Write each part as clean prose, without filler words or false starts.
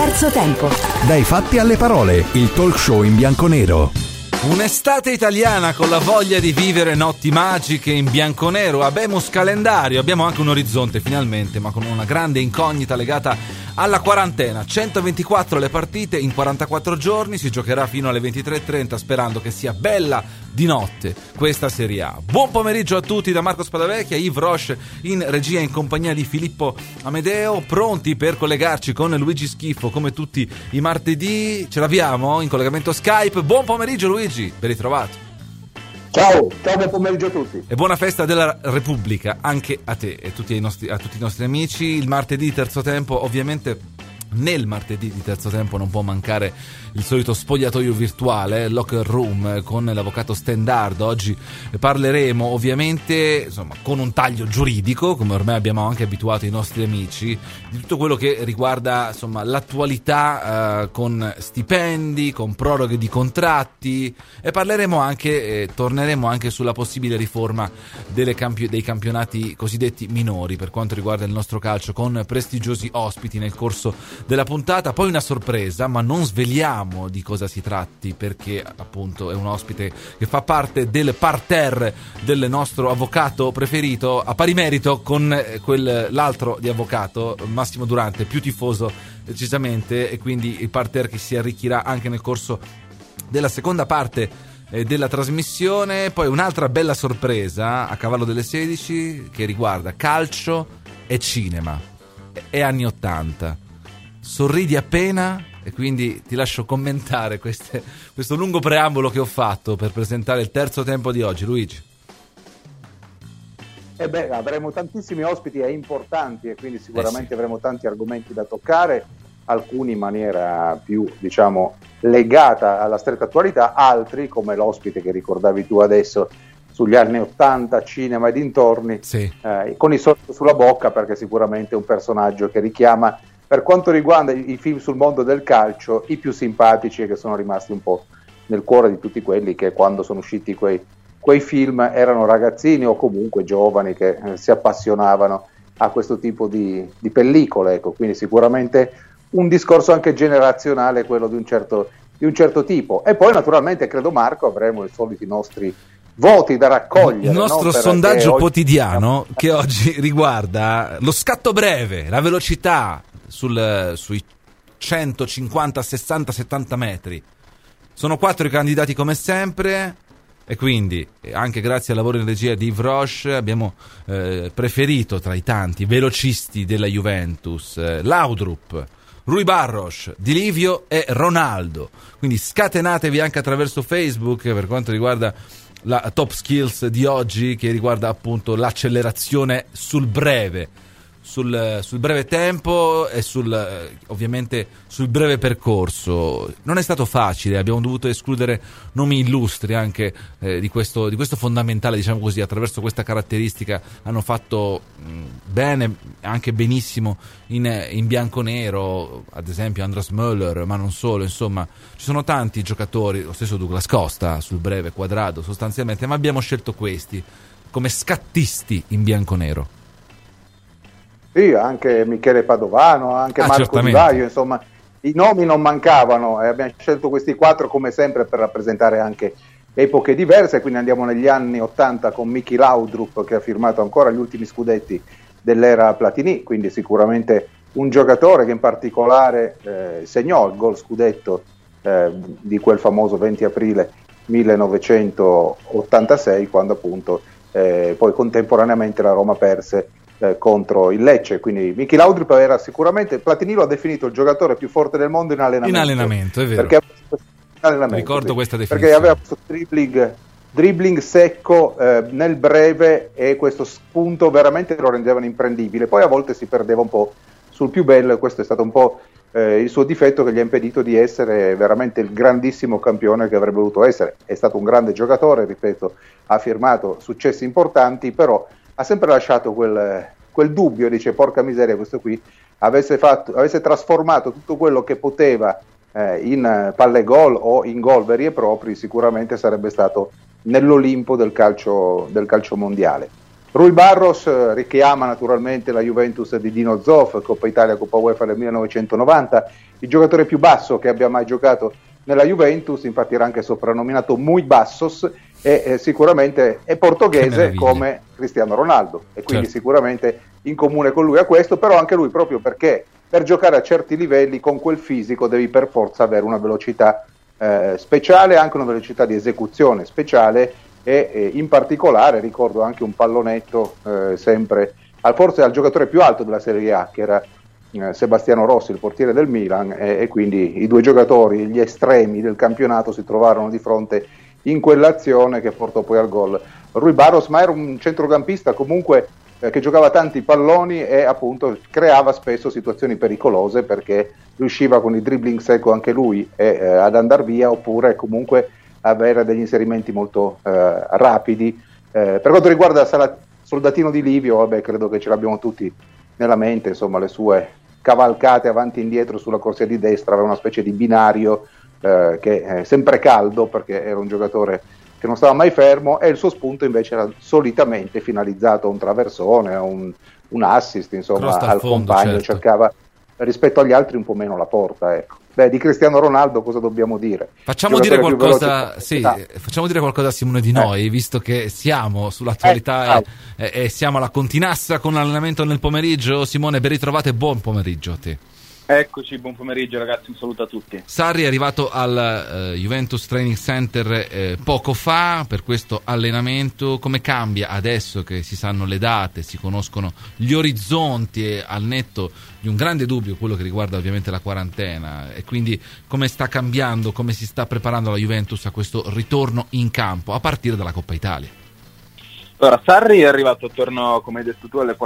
Terzo tempo. Dai fatti alle parole, il talk show in bianconero. Un'estate italiana con la voglia di vivere notti magiche in bianconero. Habemus calendario, abbiamo anche un orizzonte finalmente, ma con una grande incognita legata alla quarantena. 124 le partite in 44 giorni, si giocherà fino alle 23:30 sperando che sia bella di notte questa Serie A. Buon pomeriggio a tutti da Marco Spadavecchia, Yves Roche in regia in compagnia di Filippo Amedeo, pronti per collegarci con Luigi Schifo come tutti i martedì. Ce l'abbiamo in collegamento Skype. Buon pomeriggio Luigi, ben ritrovato. Ciao, buon pomeriggio a tutti. E buona festa della Repubblica anche a te e a tutti i nostri amici. Il martedì terzo tempo, ovviamente nel martedì di terzo tempo non può mancare il solito spogliatoio virtuale, locker room con l'avvocato Stendardo. Oggi parleremo ovviamente, insomma, con un taglio giuridico, come ormai abbiamo anche abituato i nostri amici, di tutto quello che riguarda, insomma, l'attualità con stipendi, con proroghe di contratti, e parleremo anche, torneremo anche sulla possibile riforma dei campionati cosiddetti minori per quanto riguarda il nostro calcio, con prestigiosi ospiti nel corso della puntata. Poi una sorpresa, ma non sveliamo di cosa si tratti, perché appunto è un ospite che fa parte del parterre del nostro avvocato preferito, a pari merito con l'altro di avvocato, Massimo Durante, più tifoso decisamente, e quindi il parterre che si arricchirà anche nel corso della seconda parte della trasmissione. Poi un'altra bella sorpresa a cavallo delle 16 che riguarda calcio e cinema e anni 80. Sorridi appena, e quindi ti lascio commentare questo lungo preambolo che ho fatto per presentare il terzo tempo di oggi, Luigi. Avremo tantissimi ospiti e importanti, e quindi sicuramente avremo tanti argomenti da toccare, alcuni in maniera più, diciamo, legata alla stretta attualità, altri come l'ospite che ricordavi tu adesso sugli anni 80, cinema e dintorni, sì. Con il sorriso sulla bocca, perché sicuramente è un personaggio che richiama, per quanto riguarda i film sul mondo del calcio, i più simpatici e che sono rimasti un po' nel cuore di tutti quelli che quando sono usciti quei film erano ragazzini o comunque giovani che si appassionavano a questo tipo di pellicole, ecco. Quindi sicuramente un discorso anche generazionale, quello di un certo tipo. E poi naturalmente, credo, Marco, avremo i soliti nostri voti da raccogliere. Il nostro sondaggio quotidiano che oggi riguarda lo scatto breve, la velocità sui 150, 60, 70 metri. Sono 4 i candidati come sempre, e quindi anche grazie al lavoro in regia di Yves Roche abbiamo preferito tra i tanti velocisti della Juventus Laudrup, Rui Barros, Di Livio e Ronaldo. Quindi scatenatevi anche attraverso Facebook per quanto riguarda la top skills di oggi, che riguarda appunto l'accelerazione sul breve tempo e ovviamente sul breve percorso. Non è stato facile, abbiamo dovuto escludere nomi illustri anche di questo fondamentale, diciamo così. Attraverso questa caratteristica hanno fatto bene, anche benissimo in bianconero, ad esempio Andras Möller, ma non solo, insomma ci sono tanti giocatori, lo stesso Douglas Costa sul breve quadrato sostanzialmente, ma abbiamo scelto questi come scattisti in bianconero. Sì, anche Michele Padovano, anche Marco Di Vaio, insomma i nomi non mancavano, e abbiamo scelto questi 4 come sempre per rappresentare anche epoche diverse. Quindi andiamo negli anni 80 con Miki Laudrup, che ha firmato ancora gli ultimi scudetti dell'era Platini, quindi sicuramente un giocatore che in particolare segnò il gol scudetto di quel famoso 20 aprile 1986, quando appunto poi contemporaneamente la Roma perse contro il Lecce. Quindi Miki Laudrup era sicuramente, Platini lo ha definito il giocatore più forte del mondo in allenamento, è vero, ricordo questa definizione, perché aveva questo dribbling secco nel breve, e questo spunto veramente lo rendevano imprendibile. Poi a volte si perdeva un po' sul più bello, e questo è stato un po' il suo difetto, che gli ha impedito di essere veramente il grandissimo campione che avrebbe voluto essere. È stato un grande giocatore, ripeto, ha firmato successi importanti, però ha sempre lasciato quel dubbio, dice porca miseria, questo qui avesse trasformato tutto quello che poteva in palle gol o in gol veri e propri, sicuramente sarebbe stato nell'Olimpo del calcio mondiale. Rui Barros richiama naturalmente la Juventus di Dino Zoff, Coppa Italia, Coppa UEFA del 1990, il giocatore più basso che abbia mai giocato nella Juventus, infatti era anche soprannominato Muy Bassos, e sicuramente è portoghese come Cristiano Ronaldo, e quindi sicuramente in comune con lui a questo, però anche lui, proprio perché per giocare a certi livelli con quel fisico devi per forza avere una velocità speciale, anche una velocità di esecuzione speciale, e in particolare ricordo anche un pallonetto sempre forse al giocatore più alto della Serie A, che era Sebastiano Rossi, il portiere del Milan, e quindi i due giocatori, gli estremi del campionato, si trovarono di fronte in quell'azione che portò poi al gol Rui Barros, ma era un centrocampista comunque che giocava tanti palloni e appunto creava spesso situazioni pericolose, perché riusciva con il dribbling secco anche lui ad andare via, oppure comunque avere degli inserimenti molto rapidi. Per quanto riguarda Soldatino di Livio, vabbè, credo che ce l'abbiamo tutti nella mente, insomma, le sue cavalcate avanti e indietro sulla corsia di destra, aveva una specie di binario che è sempre caldo, perché era un giocatore che non stava mai fermo, e il suo spunto invece era solitamente finalizzato a un traversone, a un assist, insomma, al fondo, compagno, cercava rispetto agli altri un po' meno la porta, ecco. Beh, di Cristiano Ronaldo cosa dobbiamo dire? Facciamo dire qualcosa a Simone Di Noi, visto che siamo sull'attualità e siamo alla Continassa con l'allenamento nel pomeriggio. Simone, ben ritrovate, buon pomeriggio a te. Eccoci, buon pomeriggio ragazzi, un saluto a tutti. Sarri è arrivato al Juventus Training Center poco fa per questo allenamento. Come cambia adesso che si sanno le date, si conoscono gli orizzonti, e al netto di un grande dubbio, quello che riguarda ovviamente la quarantena, e quindi come sta cambiando, come si sta preparando la Juventus a questo ritorno in campo a partire dalla Coppa Italia? Allora, Sarri è arrivato attorno, come hai detto tu, alle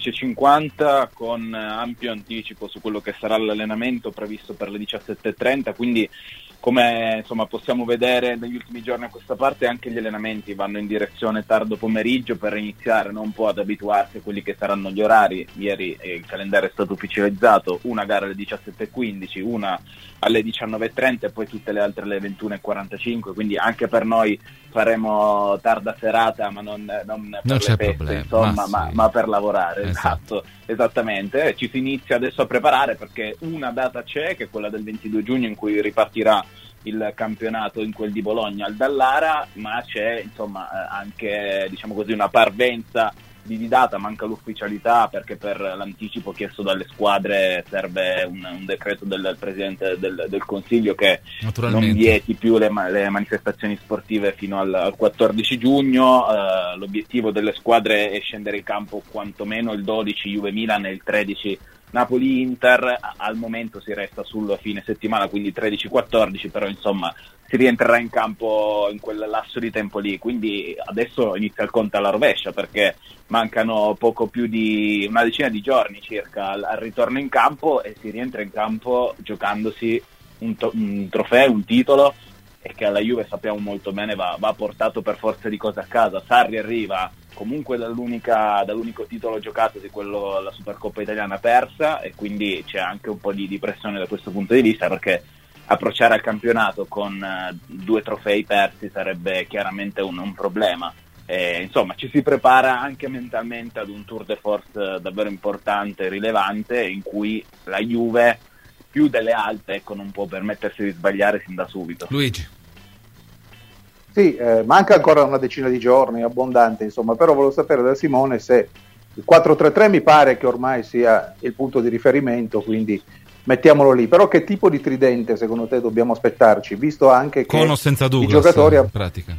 14.50 con ampio anticipo su quello che sarà l'allenamento previsto per le 17.30, quindi come insomma possiamo vedere negli ultimi giorni a questa parte, anche gli allenamenti vanno in direzione tardo pomeriggio per iniziare un po' ad abituarsi a quelli che saranno gli orari. Ieri il calendario è stato ufficializzato, una gara alle 17.15, una alle 19.30 e poi tutte le altre alle 21.45, quindi anche per noi faremo tarda serata, ma non per le feste, problema, insomma, ma per lavorare. Esatto, esattamente. Ci si inizia adesso a preparare, perché una data c'è, che è quella del 22 giugno in cui ripartirà il campionato in quel di Bologna al Dallara, ma c'è insomma anche, diciamo così, una parvenza di data, manca l'ufficialità, perché per l'anticipo chiesto dalle squadre serve un decreto del Presidente del Consiglio che non vieti più le manifestazioni sportive fino al 14 giugno. L'obiettivo delle squadre è scendere in campo quantomeno il 12 Juve-Milan e il 13 Napoli-Inter. Al momento si resta sul fine settimana, quindi 13-14, però insomma si rientrerà in campo in quel lasso di tempo lì, quindi adesso inizia il conto alla rovescia, perché mancano poco più di una decina di giorni circa al ritorno in campo, e si rientra in campo giocandosi un trofeo, un titolo, e che alla Juve sappiamo molto bene va portato per forza di cose a casa. Sarri arriva comunque dall'unico titolo giocato, di quello, la Supercoppa italiana persa, e quindi c'è anche un po' di pressione da questo punto di vista, perché approcciare al campionato con 2 trofei persi sarebbe chiaramente un problema. Insomma, ci si prepara anche mentalmente ad un tour de force davvero importante e rilevante, in cui la Juve più delle altre non può permettersi di sbagliare sin da subito. Luigi. Sì, manca ancora una decina di giorni, abbondante insomma, però volevo sapere da Simone se il 4-3-3 mi pare che ormai sia il punto di riferimento, quindi mettiamolo lì. Però che tipo di tridente secondo te dobbiamo aspettarci, visto anche che con o senza Douglas, i giocatori in pratica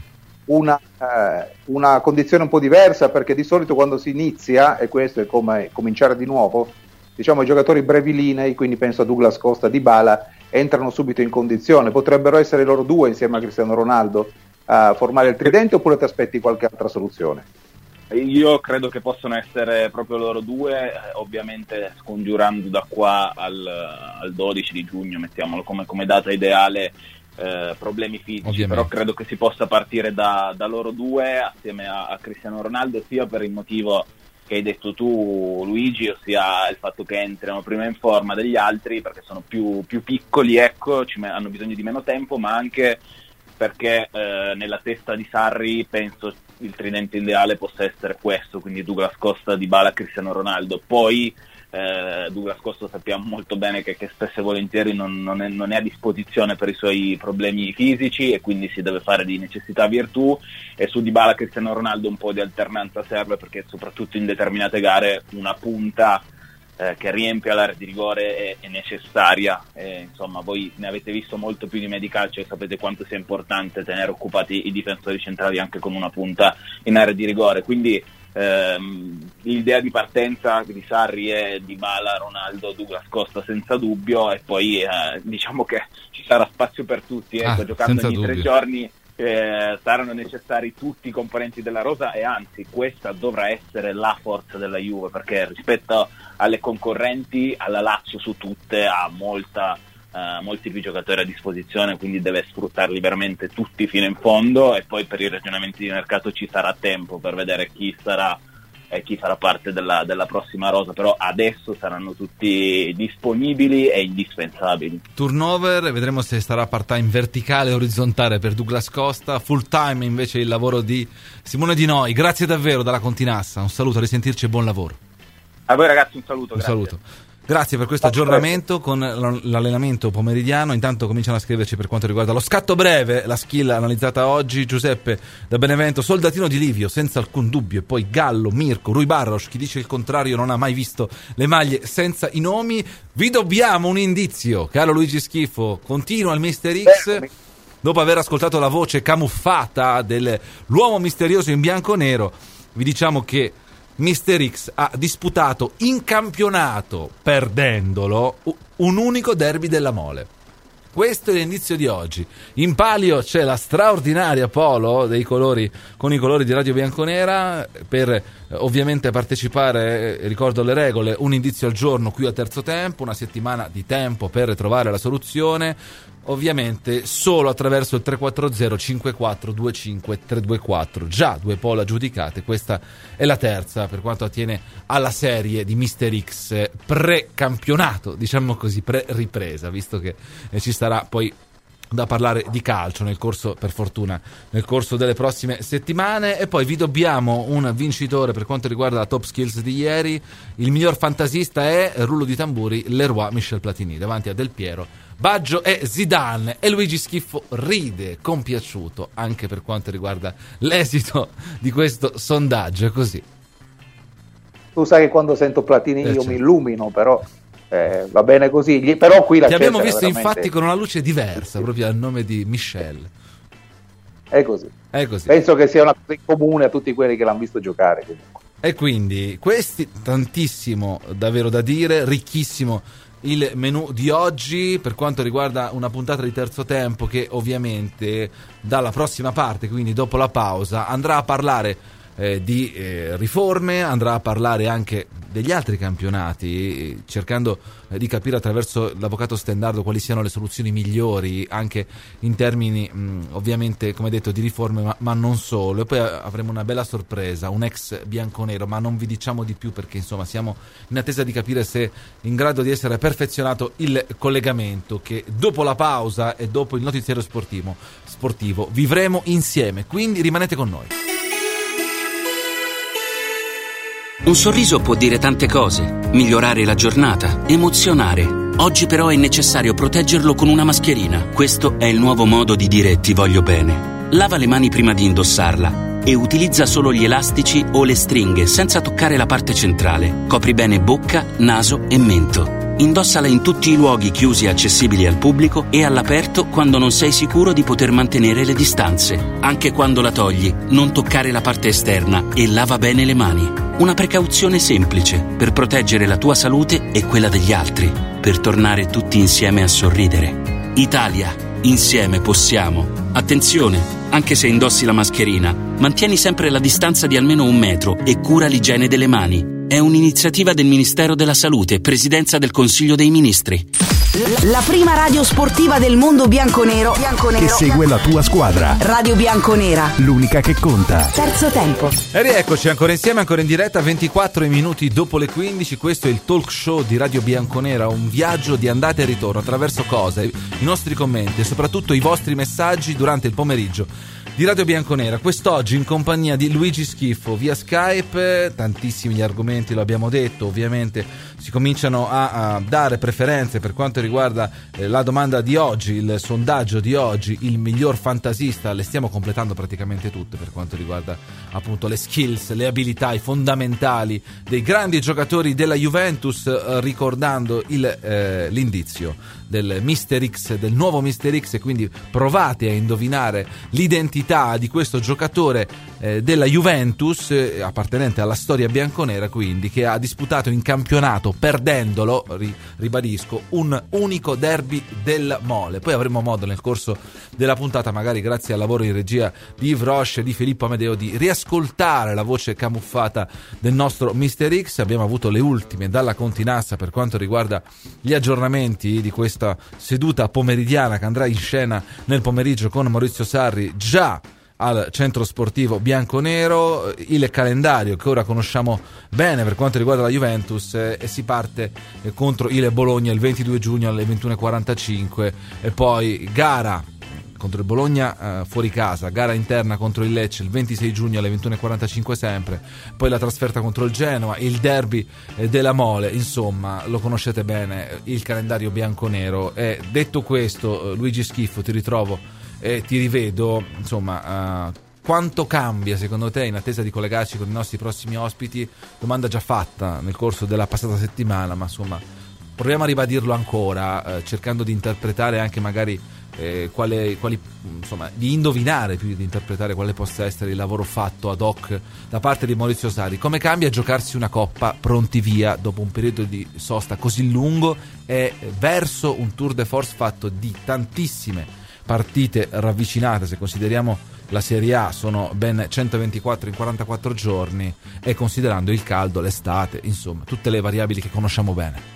una condizione un po' diversa, perché di solito quando si inizia, e questo è come cominciare di nuovo, diciamo i giocatori brevilinei, quindi penso a Douglas Costa, Dybala, entrano subito in condizione. Potrebbero essere loro due insieme a Cristiano Ronaldo a formare il tridente, oppure ti aspetti qualche altra soluzione? Io credo che possano essere proprio loro due, ovviamente scongiurando da qua al 12 di giugno, mettiamolo come data ideale, problemi fisici, ovviamente. Però credo che si possa partire da loro due assieme a Cristiano Ronaldo, sia per il motivo che hai detto tu, Luigi, ossia il fatto che entrano prima in forma degli altri, perché sono più piccoli, ecco, hanno bisogno di meno tempo, ma anche perché nella testa di Sarri penso il tridente ideale possa essere questo, quindi Douglas Costa, Dybala, Cristiano Ronaldo. Poi Douglas Costa sappiamo molto bene che spesso e volentieri non è a disposizione per i suoi problemi fisici e quindi si deve fare di necessità virtù, e su Dybala, Cristiano Ronaldo un po' di alternanza serve, perché soprattutto in determinate gare una punta che riempie l'area di rigore è necessaria. Insomma, voi ne avete visto molto più di me di calcio e sapete quanto sia importante tenere occupati i difensori centrali anche con una punta in area di rigore, quindi l'idea di partenza di Sarri è Dybala, Ronaldo, Douglas Costa senza dubbio, e poi diciamo che ci sarà spazio per tutti, giocando ogni 3 giorni saranno necessari tutti i componenti della rosa, e anzi questa dovrà essere la forza della Juve, perché rispetto alle concorrenti, alla Lazio su tutte ha molti più giocatori a disposizione, quindi deve sfruttarli veramente tutti fino in fondo, e poi per i ragionamenti di mercato ci sarà tempo per vedere chi farà parte della prossima rosa, però adesso saranno tutti disponibili e indispensabili. Turnover, vedremo se sarà part-time verticale o orizzontale per Douglas Costa, full-time invece il lavoro di Simone Di Noi. Grazie davvero dalla Continassa, un saluto, a risentirci e buon lavoro. A voi ragazzi un saluto. Saluto. Grazie per questo aggiornamento con l'allenamento pomeridiano. Intanto cominciano a scriverci per quanto riguarda lo scatto breve, la skill analizzata oggi. Giuseppe da Benevento, soldatino di Livio senza alcun dubbio, e poi Gallo, Mirko, Rui Barros, chi dice il contrario non ha mai visto le maglie senza i nomi. Vi dobbiamo un indizio, caro Luigi Schifo, continua il Mister X. Dopo aver ascoltato la voce camuffata dell'uomo misterioso in bianco-nero, vi diciamo che Mister X ha disputato in campionato, perdendolo, un unico derby della Mole. Questo è l'indizio di oggi. In palio c'è la straordinaria polo con i colori di Radio Bianconera. Per ovviamente partecipare, ricordo le regole: un indizio al giorno qui a Terzo Tempo, una settimana di tempo per trovare la soluzione, ovviamente solo attraverso il 340 54 25 324. Già 2 pole aggiudicate, questa è la terza per quanto attiene alla serie di Mister X pre-campionato, diciamo così, pre-ripresa, visto che ci sarà poi da parlare di calcio nel corso, per fortuna, nel corso delle prossime settimane. E poi vi dobbiamo un vincitore per quanto riguarda la top skills di ieri. Il miglior fantasista è, rullo di tamburi, Leroy Michel Platini davanti a Del Piero, Baggio e Zidane, e Luigi Schifo ride compiaciuto anche per quanto riguarda l'esito di questo sondaggio. È così. Tu sai che quando sento Platini io mi illumino, però va bene così. Però qui la ti abbiamo visto veramente... infatti con una luce diversa, proprio al nome di Michel. È così. È così. Penso che sia una cosa in comune a tutti quelli che l'hanno visto giocare comunque. E quindi questi, tantissimo davvero da dire, ricchissimo il menù di oggi per quanto riguarda una puntata di Terzo Tempo che ovviamente dalla prossima parte, quindi dopo la pausa, andrà a parlare di riforme, andrà a parlare anche degli altri campionati, cercando di capire attraverso l'avvocato Stendardo quali siano le soluzioni migliori anche in termini ovviamente, come detto, di riforme, ma non solo. E poi avremo una bella sorpresa, un ex bianconero, ma non vi diciamo di più perché insomma siamo in attesa di capire se è in grado di essere perfezionato il collegamento che dopo la pausa e dopo il notiziario sportivo vivremo insieme, quindi rimanete con noi. Un sorriso può dire tante cose, migliorare la giornata, emozionare. Oggi però è necessario proteggerlo con una mascherina. Questo è il nuovo modo di dire ti voglio bene. Lava le mani prima di indossarla e utilizza solo gli elastici o le stringhe senza toccare la parte centrale. Copri bene bocca, naso e mento. Indossala in tutti i luoghi chiusi e accessibili al pubblico e all'aperto quando non sei sicuro di poter mantenere le distanze. Anche quando la togli, non toccare la parte esterna e lava bene le mani. Una precauzione semplice per proteggere la tua salute e quella degli altri, per tornare tutti insieme a sorridere. Italia, insieme possiamo. Attenzione, anche se indossi la mascherina, mantieni sempre la distanza di almeno 1 metro e cura l'igiene delle mani. È un'iniziativa del Ministero della Salute, Presidenza del Consiglio dei Ministri. La prima radio sportiva del mondo bianconero che segue la tua squadra. Radio Bianconera, l'unica che conta. Terzo Tempo. E rieccoci ancora insieme, ancora in diretta, 24 minuti dopo le 15. Questo è il talk show di Radio Bianconera, un viaggio di andata e ritorno attraverso cose, i nostri commenti e soprattutto i vostri messaggi durante il pomeriggio di Radio Bianconera, quest'oggi in compagnia di Luigi Schiffo via Skype. Tantissimi gli argomenti, lo abbiamo detto, ovviamente si cominciano a dare preferenze per quanto riguarda la domanda di oggi, il sondaggio di oggi, il miglior fantasista. Le stiamo completando praticamente tutte per quanto riguarda appunto le skills, le abilità, i fondamentali dei grandi giocatori della Juventus, ricordando l'indizio del Mister X, del nuovo Mister X, e quindi provate a indovinare l'identità di questo giocatore della Juventus, appartenente alla storia bianconera, quindi, che ha disputato in campionato, perdendolo, ribadisco, un unico derby del Mole. Poi avremo modo nel corso della puntata, magari grazie al lavoro in regia di Yves Roche e di Filippo Amedeo, di riascoltare la voce camuffata del nostro Mister X. Abbiamo avuto le ultime dalla Continassa per quanto riguarda gli aggiornamenti di questa seduta pomeridiana che andrà in scena nel pomeriggio con Maurizio Sarri già al centro sportivo bianconero. Il calendario che ora conosciamo bene per quanto riguarda la Juventus, e si parte contro il Bologna il 22 giugno alle 21:45 e poi gara contro il Bologna fuori casa, gara interna contro il Lecce il 26 giugno alle 21:45 sempre, poi la trasferta contro il Genoa, il derby della Mole. Insomma, lo conoscete bene il calendario bianconero. E detto questo, Luigi Schiffo, ti ritrovo e ti rivedo. Insomma, quanto cambia secondo te, in attesa di collegarci con i nostri prossimi ospiti? Domanda già fatta nel corso della passata settimana, ma insomma proviamo a ribadirlo ancora, cercando di interpretare anche magari quali insomma, di indovinare più di interpretare quale possa essere il lavoro fatto ad hoc da parte di Maurizio Sarri. Come cambia giocarsi una coppa pronti via dopo un periodo di sosta così lungo e verso un tour de force fatto di tantissime partite ravvicinate? Se consideriamo la Serie A sono ben 124 in 44 giorni, e considerando il caldo, l'estate, insomma tutte le variabili che conosciamo bene.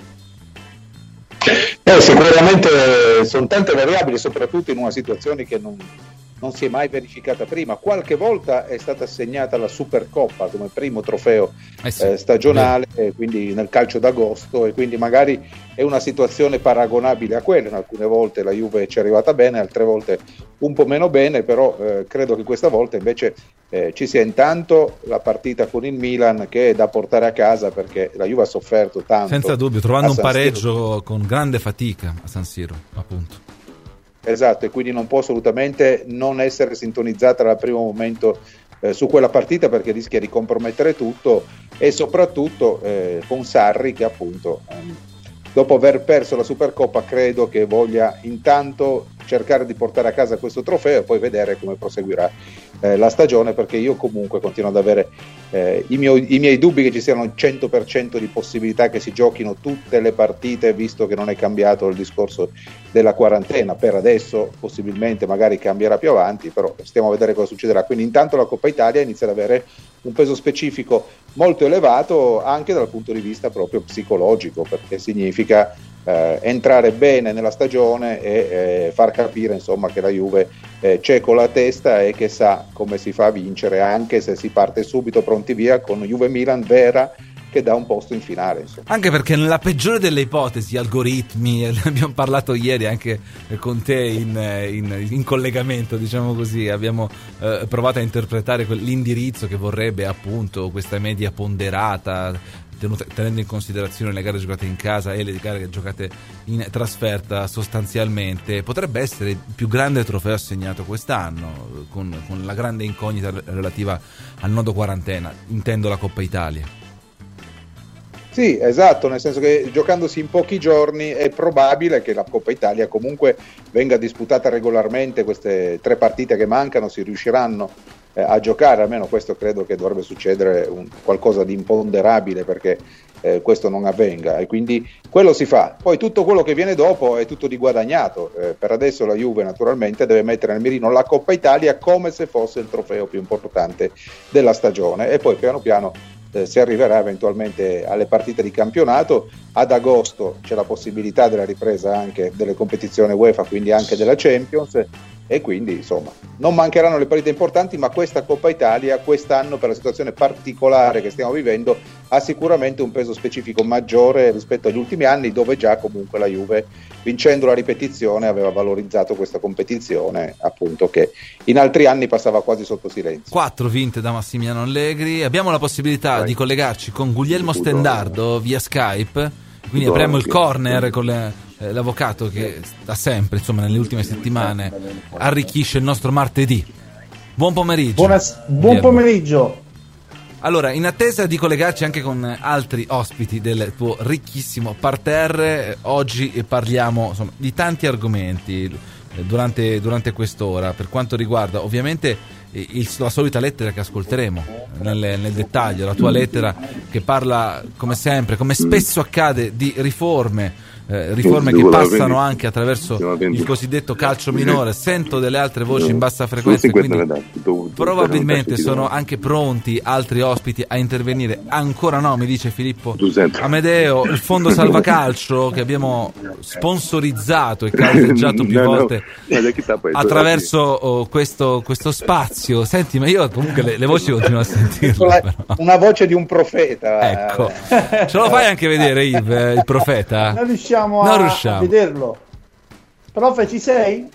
Sicuramente sono tante variabili, soprattutto in una situazione che non si è mai verificata prima. Qualche volta è stata assegnata la Supercoppa come primo trofeo stagionale, quindi nel calcio d'agosto, e quindi magari è una situazione paragonabile a quella. In alcune volte la Juve ci è arrivata bene, altre volte un po' meno bene, però credo che questa volta invece ci sia intanto la partita con il Milan, che è da portare a casa, perché la Juve ha sofferto tanto. Senza dubbio, trovando un pareggio con grande fatica a San Siro, appunto. Esatto, e quindi non può assolutamente non essere sintonizzata dal primo momento su quella partita, perché rischia di compromettere tutto, e soprattutto con Sarri che appunto dopo aver perso la Supercoppa credo che voglia intanto cercare di portare a casa questo trofeo e poi vedere come proseguirà la stagione, perché io comunque continuo ad avere i miei dubbi che ci siano il 100% di possibilità che si giochino tutte le partite, visto che non è cambiato il discorso della quarantena per adesso. Possibilmente magari cambierà più avanti, però stiamo a vedere cosa succederà. Quindi intanto la Coppa Italia inizia ad avere un peso specifico molto elevato anche dal punto di vista proprio psicologico, perché significa entrare bene nella stagione e far capire insomma che la Juve c'è con la testa e che sa come si fa a vincere, anche se si parte subito pronti via con Juve Milan vera, che dà un posto in finale, insomma. Anche perché nella peggiore delle ipotesi, algoritmi, ne abbiamo parlato ieri anche con te in collegamento, diciamo così, abbiamo provato a interpretare l'indirizzo che vorrebbe appunto questa media ponderata, tenendo in considerazione le gare giocate in casa e le gare giocate in trasferta. Sostanzialmente potrebbe essere il più grande trofeo assegnato quest'anno, con la grande incognita relativa al nodo quarantena, intendo la Coppa Italia. Sì, esatto, nel senso che giocandosi in pochi giorni è probabile che la Coppa Italia comunque venga disputata regolarmente. Queste 3 partite che mancano si riusciranno a giocare, almeno questo credo che dovrebbe succedere, qualcosa di imponderabile perché questo non avvenga, e quindi quello si fa. Poi tutto quello che viene dopo è tutto di guadagnato. Per adesso la Juve naturalmente deve mettere nel mirino la Coppa Italia come se fosse il trofeo più importante della stagione, e poi piano piano si arriverà eventualmente alle partite di campionato. Ad agosto c'è la possibilità della ripresa anche delle competizioni UEFA, quindi anche della Champions, e quindi insomma non mancheranno le partite importanti, ma questa Coppa Italia quest'anno, per la situazione particolare che stiamo vivendo, ha sicuramente un peso specifico maggiore rispetto agli ultimi anni, dove già comunque la Juve, vincendo la ripetizione, aveva valorizzato questa competizione, appunto, che in altri anni passava quasi sotto silenzio. 4 vinte da Massimiliano Allegri. Abbiamo la possibilità di collegarci con Guglielmo Stendardo via Skype, quindi apriamo il corner con l'avvocato che da sempre, insomma, nelle ultime settimane arricchisce il nostro martedì. Buon pomeriggio. Buon pomeriggio. Allora, in attesa di collegarci anche con altri ospiti del tuo ricchissimo parterre, oggi parliamo, insomma, di tanti argomenti durante quest'ora, per quanto riguarda ovviamente la solita lettera che ascolteremo nel dettaglio, la tua lettera che parla, come sempre, come spesso accade, di riforme che passano anche attraverso il cosiddetto calcio minore. Sento delle altre voci in bassa frequenza, quindi probabilmente sono anche pronti altri ospiti a intervenire. Ancora no, mi dice Filippo Amedeo, il fondo salvacalcio che abbiamo sponsorizzato e caldeggiato più volte attraverso questo spazio. Senti, ma io comunque le voci continuo a sentirle, una voce di un profeta, ecco. Ce lo fai anche vedere, Yves, il profeta? Non riusciamo a vederlo. Profe, ci sei?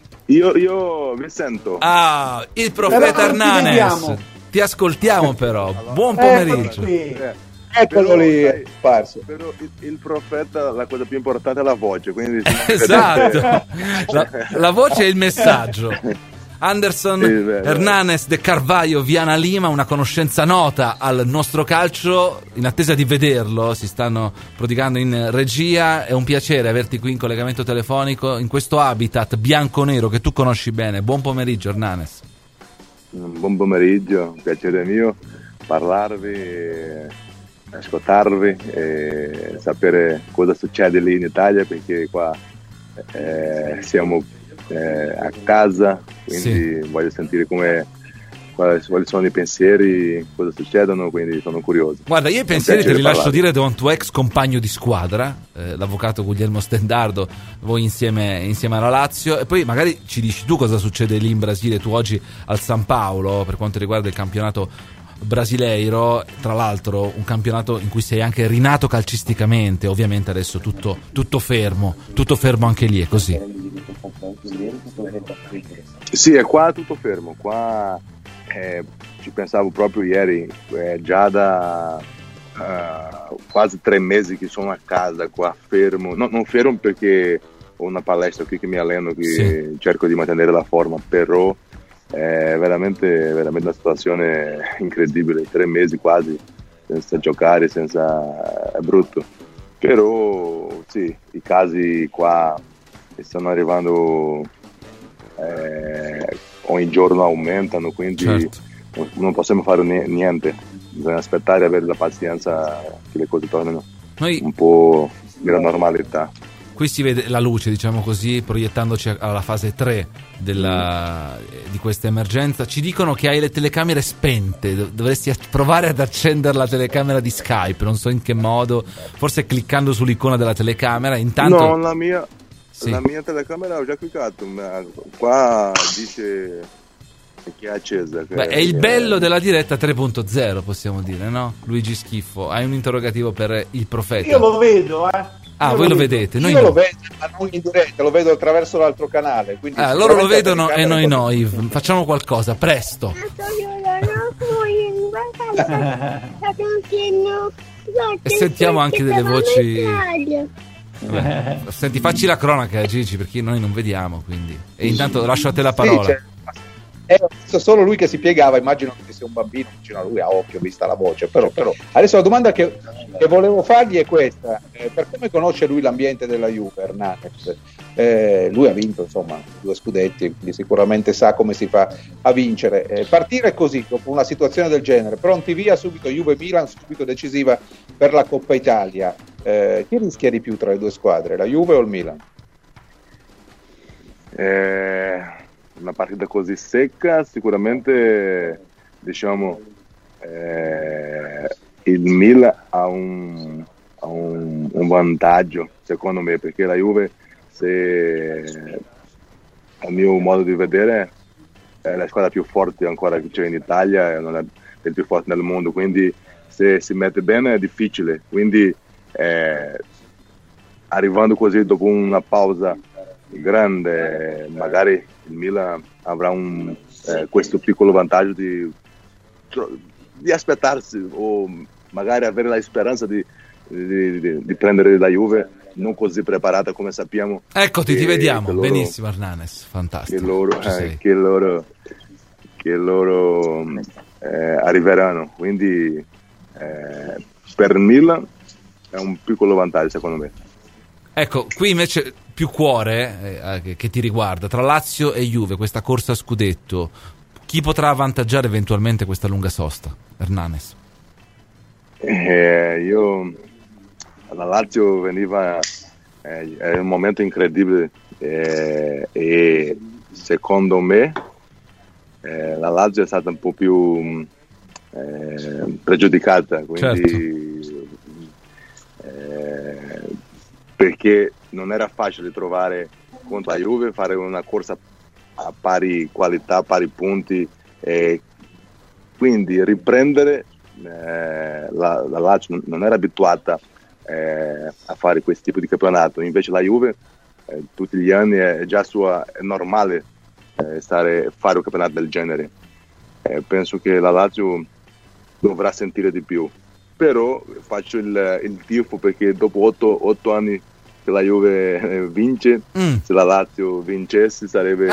Io vi sento. Ah, il profeta Hernanes. Ti ascoltiamo però. Buon pomeriggio. Eccolo lì, è parso. Però il profeta, la cosa più importante è la voce, quindi esatto. La voce è il messaggio. Anderson Hernanes de Carvalho, Viana Lima, una conoscenza nota al nostro calcio. In attesa di vederlo, si stanno prodigando in regia. È un piacere averti qui in collegamento telefonico in questo habitat bianco-nero che tu conosci bene. Buon pomeriggio, Hernanes. Buon pomeriggio, piacere mio parlarvi, ascoltarvi e sapere cosa succede lì in Italia, perché qua siamo a casa, quindi voglio sentire quali sono i pensieri, cosa succedono, quindi sono curioso. Guarda, io i pensieri te li lascio dire da un tuo ex compagno di squadra, l'avvocato Guglielmo Stendardo, voi insieme alla Lazio, e poi magari ci dici tu cosa succede lì in Brasile. Tu oggi al San Paolo, per quanto riguarda il campionato brasileiro, tra l'altro un campionato in cui sei anche rinato calcisticamente, ovviamente adesso tutto fermo anche lì, è così? Sì, è qua tutto fermo, qua ci pensavo proprio ieri, già da quasi 3 mesi che sono a casa qua fermo, non fermo perché ho una palestra qui che mi alleno, che cerco di mantenere la forma, però è veramente una situazione incredibile, 3 mesi quasi senza giocare, è brutto, però sì, i casi qua stanno arrivando, ogni giorno aumentano, quindi non possiamo fare niente, bisogna aspettare e avere la pazienza che le cose tornino un po' nella normalità. Qui si vede la luce, diciamo così, proiettandoci alla fase 3 di questa emergenza. Ci dicono che hai le telecamere spente, dovresti provare ad accendere la telecamera di Skype, non so in che modo, forse cliccando sull'icona della telecamera. Intanto no, la mia telecamera ho già cliccato, ma qua dice che è accesa. Beh, è il bello della diretta 3.0, possiamo dire, no? Luigi Schiffo, hai un interrogativo per il profeta? Io lo vedo, Ah, voi lo vedete? Io lo vedo, ma non in diretta, lo vedo attraverso l'altro canale. Loro lo vedono e noi no. Facciamo qualcosa, presto. E sentiamo anche delle voci. Senti, facci la cronaca, Gigi, perché noi non vediamo, quindi. E intanto lascio a te la parola. Sì, è solo lui che si piegava, immagino che sia un bambino vicino a lui, a occhio, vista la voce, però. Adesso la domanda che volevo fargli è questa: per come conosce lui l'ambiente della Juve, Hernanes? Lui ha vinto, insomma, 2 scudetti, quindi sicuramente sa come si fa a vincere. Partire così, dopo una situazione del genere, pronti via, subito Juve-Milan, subito decisiva per la Coppa Italia, chi rischia di più tra le 2 squadre, la Juve o il Milan? Una partita così secca, sicuramente, diciamo, il Milan ha un vantaggio, secondo me, perché la Juve, se al mio modo di vedere è la squadra più forte ancora che c'è in Italia, non è il più forte nel mondo, quindi se si mette bene è difficile, quindi arrivando così dopo una pausa grande, magari il Milan avrà questo piccolo vantaggio di aspettarsi o magari avere la speranza di prendere la Juve non così preparata come sappiamo. Eccoti, ti vediamo benissimo, Hernanes, fantastico. Che loro arriveranno, quindi per il Milan è un piccolo vantaggio secondo me. Ecco, qui invece più cuore che ti riguarda, tra Lazio e Juve, questa corsa a scudetto, chi potrà avvantaggiare eventualmente questa lunga sosta? Hernanes. La Lazio veniva è un momento incredibile e secondo me la Lazio è stata un po' più pregiudicata, quindi perché non era facile trovare contro la Juve, fare una corsa a pari qualità, pari punti, e quindi riprendere la Lazio non era abituata a fare questo tipo di campionato, invece la Juve tutti gli anni è normale fare un campionato del genere. Penso che la Lazio dovrà sentire di più, però faccio il tifo perché dopo 8 anni che la Juve vince, se la Lazio vincesse sarebbe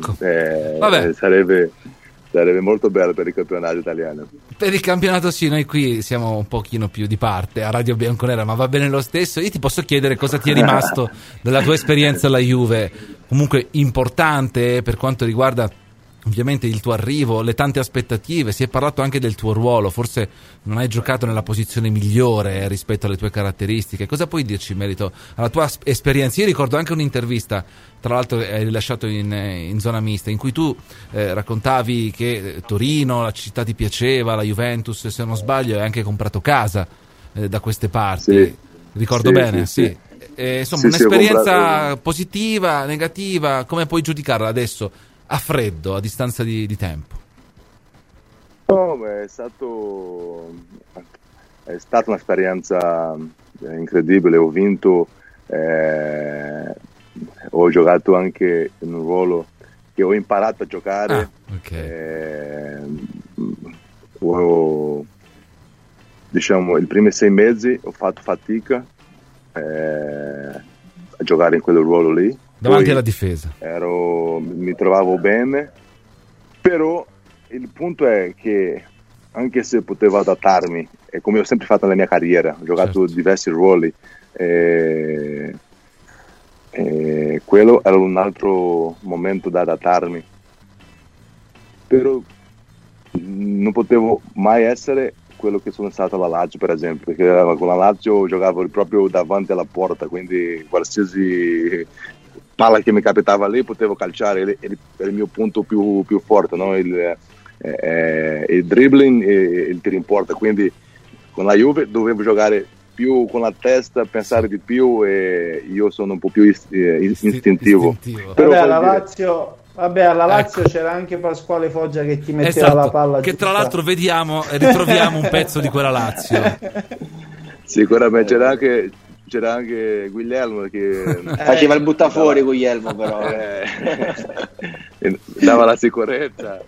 sarebbe molto bello per il campionato italiano. Per il campionato sì, noi qui siamo un pochino più di parte a Radio Bianconera, ma va bene lo stesso. Io ti posso chiedere cosa ti è rimasto della tua esperienza alla Juve, comunque importante per quanto riguarda ovviamente il tuo arrivo, le tante aspettative. Si è parlato anche del tuo ruolo, forse non hai giocato nella posizione migliore rispetto alle tue caratteristiche. Cosa puoi dirci in merito alla tua esperienza? Io ricordo anche un'intervista, tra l'altro hai rilasciato in zona mista, in cui tu raccontavi che Torino, la città ti piaceva, la Juventus, se non sbaglio hai anche comprato casa da queste parti. Sì. Ricordo bene? Sì. Insomma, un'esperienza positiva, negativa, come puoi giudicarla adesso a freddo, a distanza di tempo? No, è stata un'esperienza incredibile. Ho vinto, ho giocato anche in un ruolo che ho imparato a giocare. Diciamo, i primi 6 mesi ho fatto fatica a giocare in quel ruolo lì. Davanti Poi alla difesa mi trovavo bene, però il punto è che anche se potevo adattarmi, e come ho sempre fatto nella mia carriera, ho giocato diversi ruoli, quello era un altro momento da adattarmi, però non potevo mai essere quello che sono stato alla Lazio, per esempio, perché con la Lazio giocavo proprio davanti alla porta, quindi qualsiasi palla che mi capitava lì potevo calciare, era il mio punto più forte, no? Il dribbling e il tiro in porta, quindi con la Juve dovevo giocare più con la testa, pensare di più, e io sono un po' più istintivo. Però alla Lazio c'era anche Pasquale Foggia che ti metteva la palla che tra l'altro vediamo e ritroviamo un pezzo di quella Lazio. Sicuramente c'era anche Guglielmo che faceva il buttafuori. Guglielmo però dava la sicurezza,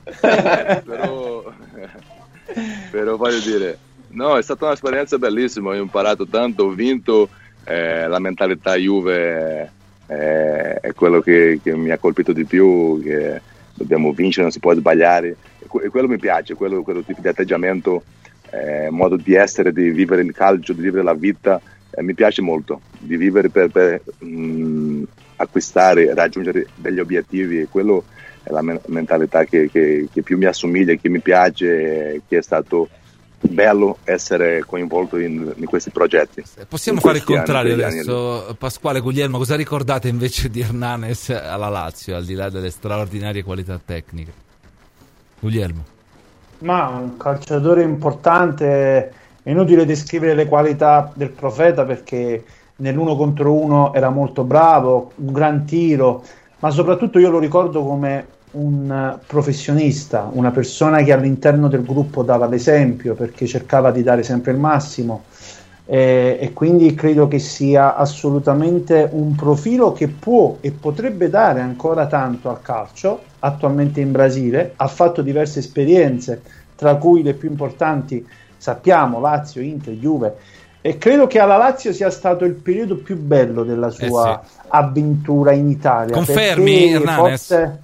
però voglio dire, no, è stata un'esperienza bellissima, ho imparato tanto, ho vinto, la mentalità Juve è quello che mi ha colpito di più, che dobbiamo vincere, non si può sbagliare, e quello mi piace, quello tipo di atteggiamento, modo di essere, di vivere il calcio, di vivere la vita. Mi piace molto di vivere per acquistare, raggiungere degli obiettivi, e quello è la mentalità che più mi assomiglia, che mi piace, che è stato bello essere coinvolto in questi progetti. Possiamo fare il contrario adesso, Pasquale. Guglielmo, cosa ricordate invece di Hernanes alla Lazio, al di là delle straordinarie qualità tecniche? Guglielmo. Ma un calciatore importante. È inutile descrivere le qualità del profeta, perché nell'1 contro 1 era molto bravo, un gran tiro, ma soprattutto io lo ricordo come un professionista, una persona che all'interno del gruppo dava l'esempio perché cercava di dare sempre il massimo, e quindi credo che sia assolutamente un profilo che può e potrebbe dare ancora tanto al calcio. Attualmente in Brasile ha fatto diverse esperienze, tra cui le più importanti sappiamo Lazio, Inter, Juve, e credo che alla Lazio sia stato il periodo più bello della sua avventura in Italia. Confermi, Hernanes? Forse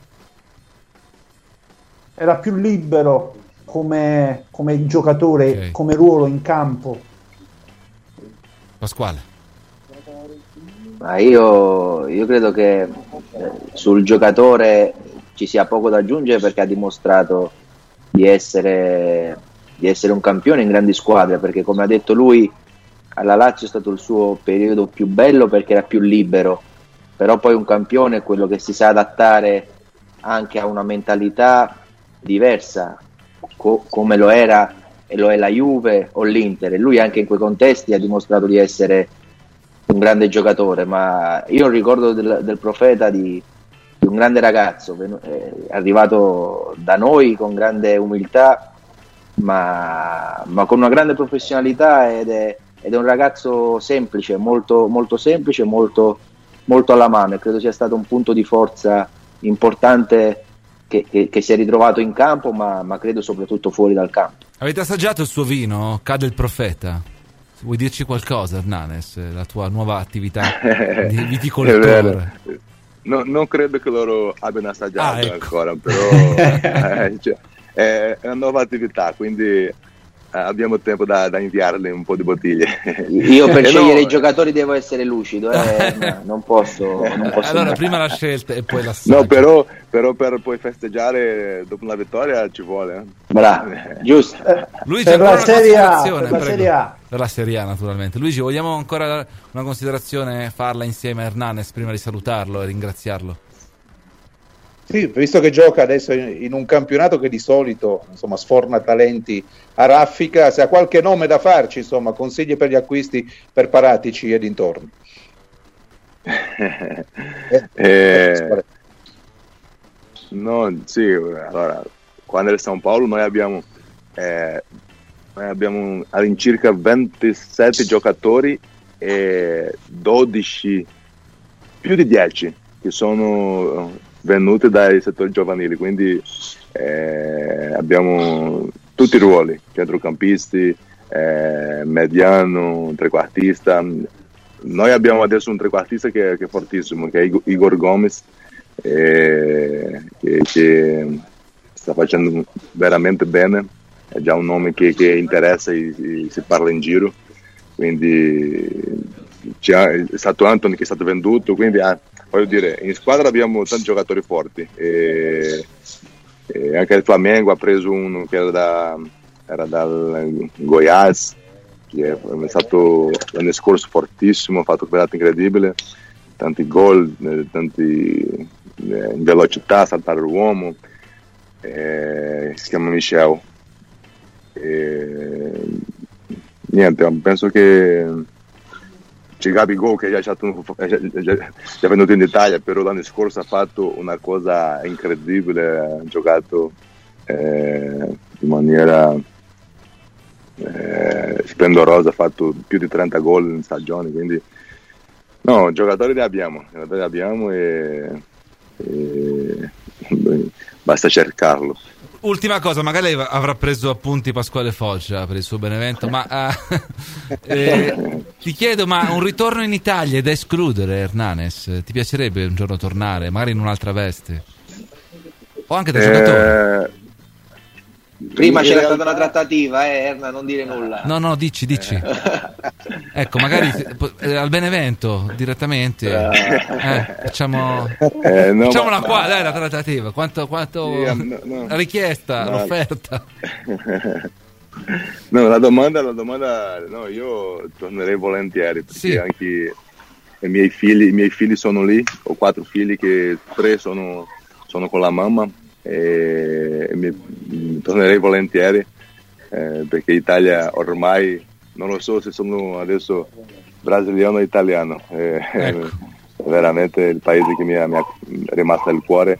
era più libero come giocatore, okay, come ruolo in campo. Pasquale? Ma io credo che sul giocatore ci sia poco da aggiungere, perché ha dimostrato di essere un campione in grandi squadre, perché come ha detto lui, alla Lazio è stato il suo periodo più bello perché era più libero, però poi un campione è quello che si sa adattare anche a una mentalità diversa, come lo era e lo è la Juve o l'Inter, e lui anche in quei contesti ha dimostrato di essere un grande giocatore. Ma io ricordo del Profeta di un grande ragazzo, arrivato da noi con grande umiltà, ma con una grande professionalità, ed è un ragazzo semplice, molto, molto semplice, molto, molto alla mano, e credo sia stato un punto di forza importante che si è ritrovato in campo, ma credo soprattutto fuori dal campo. Avete assaggiato il suo vino? Cade il Profeta. Vuoi dirci qualcosa, Hernanes, la tua nuova attività di viticoltore? No, non credo che loro abbiano assaggiato ancora, però è una nuova attività, quindi abbiamo tempo da inviarle un po' di bottiglie. Io per scegliere i giocatori devo essere lucido, non posso allora prima la scelta e poi l'assaggio. No, però per poi festeggiare dopo una vittoria ci vuole. Bravo, giusto. Luigi, per ancora la Serie A, per la Serie A naturalmente. Luigi, vogliamo ancora una considerazione farla insieme a Hernanes prima di salutarlo e ringraziarlo? Sì, visto che gioca adesso in un campionato che di solito insomma sforna talenti a raffica, se ha qualche nome da farci, insomma, consigli per gli acquisti per Paratici e dintorni. No, sì, allora, qua nel San Paolo noi abbiamo all'incirca 27 giocatori e 12, più di 10 che sono venuti dai settori giovanili, quindi abbiamo tutti i ruoli, centrocampisti, mediano, trequartista. Noi abbiamo adesso un trequartista che è fortissimo, che è Igor Gomez, che sta facendo veramente bene, è già un nome che interessa e si parla in giro, quindi c'è stato Anthony che è stato venduto, quindi voglio dire, in squadra abbiamo tanti giocatori forti, e anche il Flamengo ha preso uno che era dal Goiás, che è stato l'anno scorso fortissimo, ha fatto un campionato incredibile, tanti gol, tanti in velocità, saltare l'uomo, si chiama Michel. Niente, penso che c'è Gabigol che è già venuto in Italia, però l'anno scorso ha fatto una cosa incredibile, ha giocato in maniera splendorosa, ha fatto più di 30 gol in stagione, quindi no, giocatori ne abbiamo e basta cercarlo. Ultima cosa, magari avrà preso appunti Pasquale Foggia per il suo Benevento, ma ti chiedo, ma un ritorno in Italia è da escludere, Hernanes? Ti piacerebbe un giorno tornare, magari in un'altra veste? O anche da giocatore? Prima c'era stata una trattativa, Erna, non dire nulla. No, dici. Ecco, magari al Benevento direttamente facciamo facciamola qua, dai, la trattativa. Quanto richiesta, l'offerta? No, la domanda, no, io tornerei volentieri, perché anche i miei figli sono lì, ho 4 figli che 3 sono con la mamma, e tornerei volentieri, perché Italia ormai non lo so se sono adesso brasiliano o italiano, veramente il paese che mi è rimasto al cuore.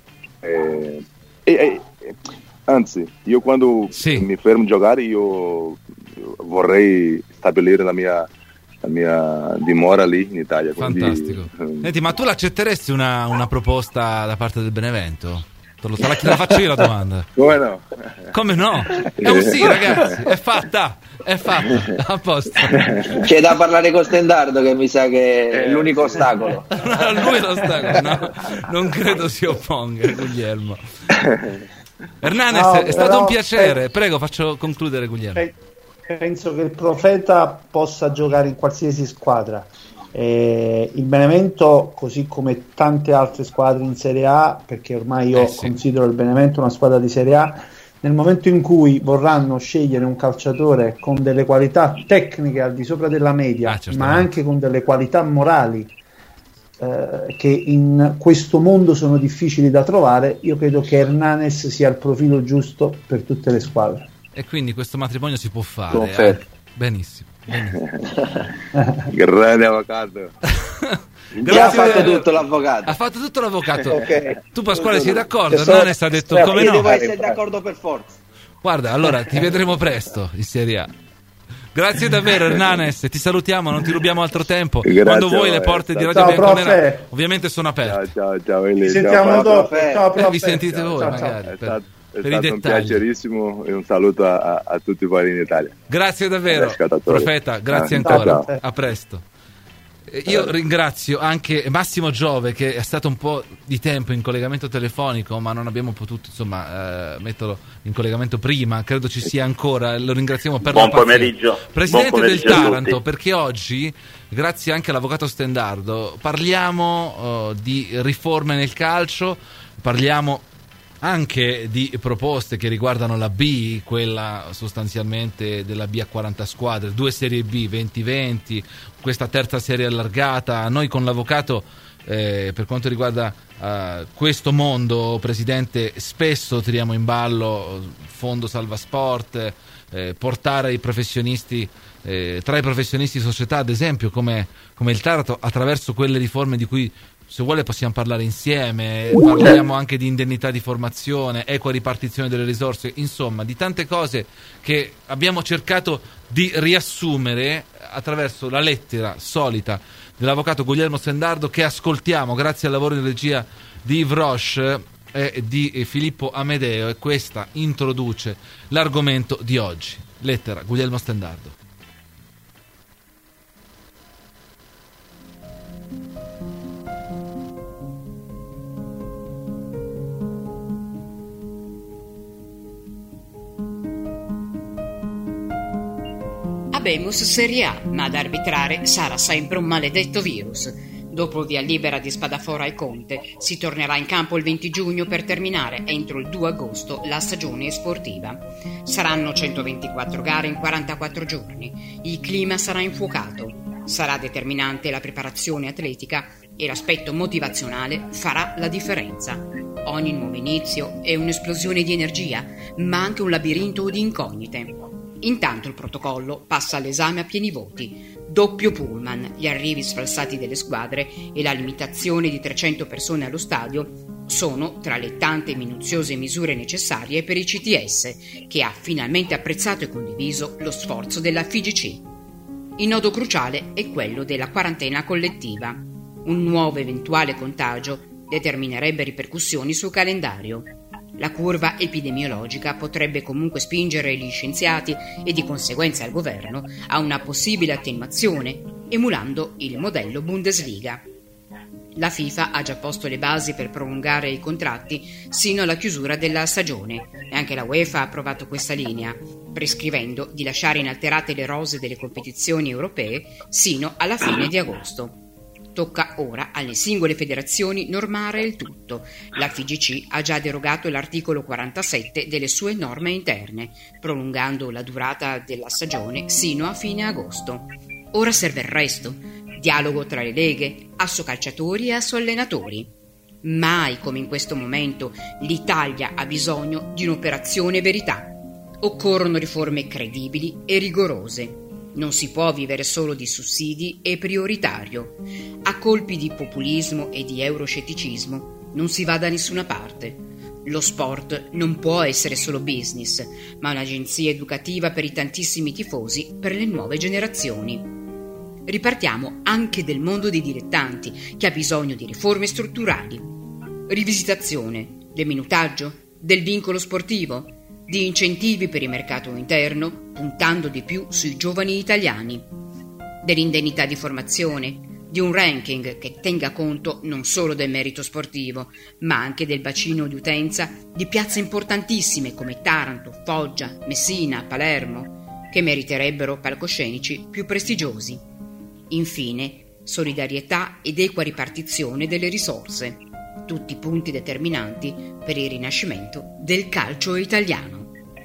Anzi, io quando mi fermo a giocare, io vorrei stabilire la mia dimora lì in Italia. Fantastico. Senti, ma tu l'accetteresti una proposta da parte del Benevento? Te la faccio io la domanda. Come no? Come no? È un sì, ragazzi, è fatta, a posto. C'è da parlare con Stendardo, che mi sa che è l'unico ostacolo. Lui è l'ostacolo, no, non credo si opponga, Guglielmo. Hernanes, No, è stato però, un piacere. Prego, faccio concludere Guglielmo. Penso che il Profeta possa giocare in qualsiasi squadra. Il Benevento, così come tante altre squadre in Serie A, perché ormai io considero il Benevento una squadra di Serie A, nel momento in cui vorranno scegliere un calciatore con delle qualità tecniche al di sopra della media, ma anche con delle qualità morali che in questo mondo sono difficili da trovare, io credo che Hernanes sia il profilo giusto per tutte le squadre. E quindi questo matrimonio si può fare. Benissimo. Grande avvocato. Ha fatto tutto l'avvocato. Ha fatto tutto l'avvocato. Okay. Tu Pasquale sei d'accordo? Hernanes ha detto come no. Devo essere d'accordo per forza. Guarda, allora ti vedremo presto in Serie A. Grazie davvero Hernanes, ti salutiamo, non ti rubiamo altro tempo. Grazie. Quando vuoi le porte di Radio Bianconera ovviamente sono aperte. Ciao. Ci sentiamo dopo. Vi sentite voi magari. È stato un piacerissimo e un saluto a tutti voi in Italia. Grazie davvero, Profeta, grazie ancora. Ciao. A presto. Io ringrazio anche Massimo Giove, che è stato un po' di tempo in collegamento telefonico, ma non abbiamo potuto metterlo in collegamento prima. Credo ci sia ancora. Lo ringraziamo per Buon pomeriggio. Presidente Buon pomeriggio del Taranto, perché oggi, grazie anche all'avvocato Stendardo, parliamo di riforme nel calcio, parliamo anche di proposte che riguardano la B, quella sostanzialmente della B a 40 squadre, 2 serie B 2020, questa terza serie allargata. Noi con l'avvocato per quanto riguarda questo mondo, Presidente, spesso tiriamo in ballo Fondo Salva Sport, portare i professionisti tra i professionisti società, ad esempio come il Taranto, attraverso quelle riforme di cui se vuole possiamo parlare insieme. Parliamo anche di indennità di formazione, equa ripartizione delle risorse, insomma di tante cose che abbiamo cercato di riassumere attraverso la lettera solita dell'avvocato Guglielmo Stendardo, che ascoltiamo grazie al lavoro di regia di Yves Roche e di Filippo Amedeo, e questa introduce l'argomento di oggi. Lettera Guglielmo Stendardo. Habemus Serie A, ma ad arbitrare sarà sempre un maledetto virus. Dopo il via libera di Spadafora e Conte, si tornerà in campo il 20 giugno per terminare entro il 2 agosto la stagione sportiva. Saranno 124 gare in 44 giorni. Il clima sarà infuocato. Sarà determinante la preparazione atletica e l'aspetto motivazionale farà la differenza. Ogni nuovo inizio è un'esplosione di energia, ma anche un labirinto di incognite. Intanto il protocollo passa all'esame a pieni voti. Doppio pullman, gli arrivi sfalsati delle squadre e la limitazione di 300 persone allo stadio sono tra le tante minuziose misure necessarie per il CTS, che ha finalmente apprezzato e condiviso lo sforzo della FIGC. Il nodo cruciale è quello della quarantena collettiva. Un nuovo eventuale contagio determinerebbe ripercussioni sul calendario. La curva epidemiologica potrebbe comunque spingere gli scienziati e di conseguenza il governo a una possibile attenuazione, emulando il modello Bundesliga. La FIFA ha già posto le basi per prolungare i contratti sino alla chiusura della stagione e anche la UEFA ha approvato questa linea, prescrivendo di lasciare inalterate le rose delle competizioni europee sino alla fine di agosto. Tocca ora alle singole federazioni normare il tutto. La FIGC ha già derogato l'articolo 47 delle sue norme interne, prolungando la durata della stagione sino a fine agosto. Ora serve il resto: dialogo tra le leghe, assocalciatori e assoallenatori. Mai come in questo momento l'Italia ha bisogno di un'operazione verità. Occorrono riforme credibili e rigorose. Non si può vivere solo di sussidi e prioritario. A colpi di populismo e di euroscetticismo non si va da nessuna parte. Lo sport non può essere solo business, ma un'agenzia educativa per i tantissimi tifosi, per le nuove generazioni. Ripartiamo anche del mondo dei dilettanti, che ha bisogno di riforme strutturali. Rivisitazione del minutaggio, del vincolo sportivo, di incentivi per il mercato interno, puntando di più sui giovani italiani, dell'indennità di formazione, di un ranking che tenga conto non solo del merito sportivo, ma anche del bacino di utenza di piazze importantissime come Taranto, Foggia, Messina, Palermo, che meriterebbero palcoscenici più prestigiosi. Infine, solidarietà ed equa ripartizione delle risorse, tutti punti determinanti per il rinascimento del calcio italiano.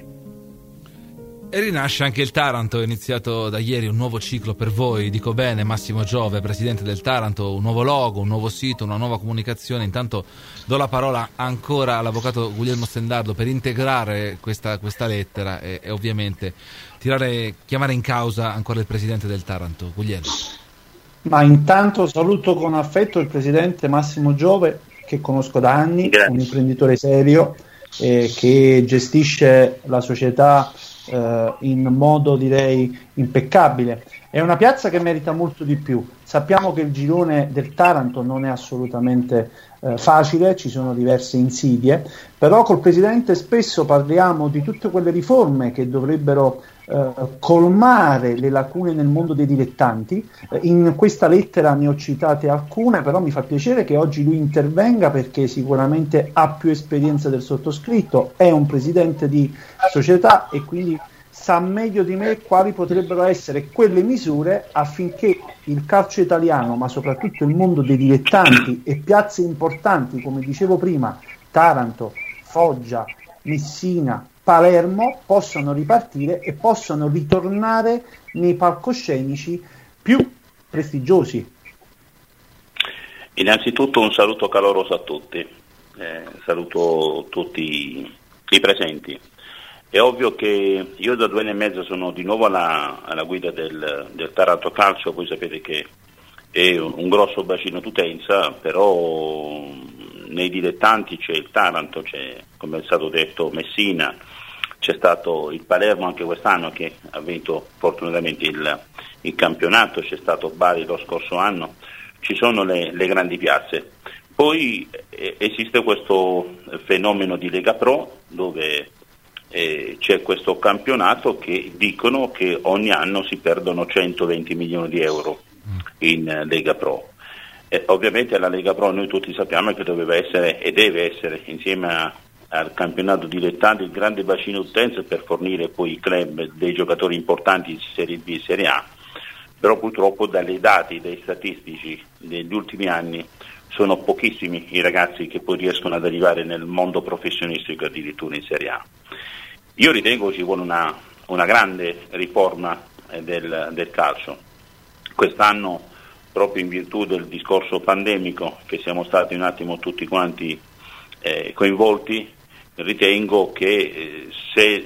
E rinasce anche il Taranto, è iniziato da ieri un nuovo ciclo per voi, dico bene, Massimo Giove, presidente del Taranto, un nuovo logo, un nuovo sito, una nuova comunicazione. Intanto do la parola ancora all'avvocato Guglielmo Stendardo per integrare questa lettera e ovviamente chiamare in causa ancora il presidente del Taranto. Guglielmo. Ma intanto saluto con affetto il presidente Massimo Giove, che conosco da anni, un imprenditore serio che gestisce la società in modo direi impeccabile. È una piazza che merita molto di più. Sappiamo che il girone del Taranto non è assolutamente facile, ci sono diverse insidie, però col presidente spesso parliamo di tutte quelle riforme che dovrebbero colmare le lacune nel mondo dei dilettanti. In questa lettera ne ho citate alcune, però mi fa piacere che oggi lui intervenga perché sicuramente ha più esperienza del sottoscritto, è un presidente di società e quindi sa meglio di me quali potrebbero essere quelle misure affinché il calcio italiano, ma soprattutto il mondo dei dilettanti e piazze importanti come dicevo prima, Taranto, Foggia, Messina, Palermo, possano ripartire e possano ritornare nei palcoscenici più prestigiosi. Innanzitutto un saluto caloroso a tutti, saluto tutti i presenti. È ovvio che io da 2 anni e mezzo sono di nuovo alla guida del Taranto Calcio, voi sapete che è un grosso bacino d'utenza, però nei dilettanti c'è il Taranto, c'è, come è stato detto, Messina, c'è stato il Palermo anche quest'anno che ha vinto fortunatamente il campionato, c'è stato Bari lo scorso anno, ci sono le grandi piazze. Poi esiste questo fenomeno di Lega Pro dove c'è questo campionato che dicono che ogni anno si perdono 120 milioni di euro in Lega Pro. Ovviamente la Lega Pro noi tutti sappiamo che doveva essere e deve essere insieme al campionato dilettanti il grande bacino d'utenza per fornire poi i club dei giocatori importanti in Serie B e Serie A, però purtroppo dai dati, dai statistici degli ultimi anni sono pochissimi i ragazzi che poi riescono ad arrivare nel mondo professionistico addirittura in Serie A. Io ritengo che ci vuole una grande riforma del calcio. Quest'anno, proprio in virtù del discorso pandemico che siamo stati un attimo tutti quanti coinvolti, ritengo che se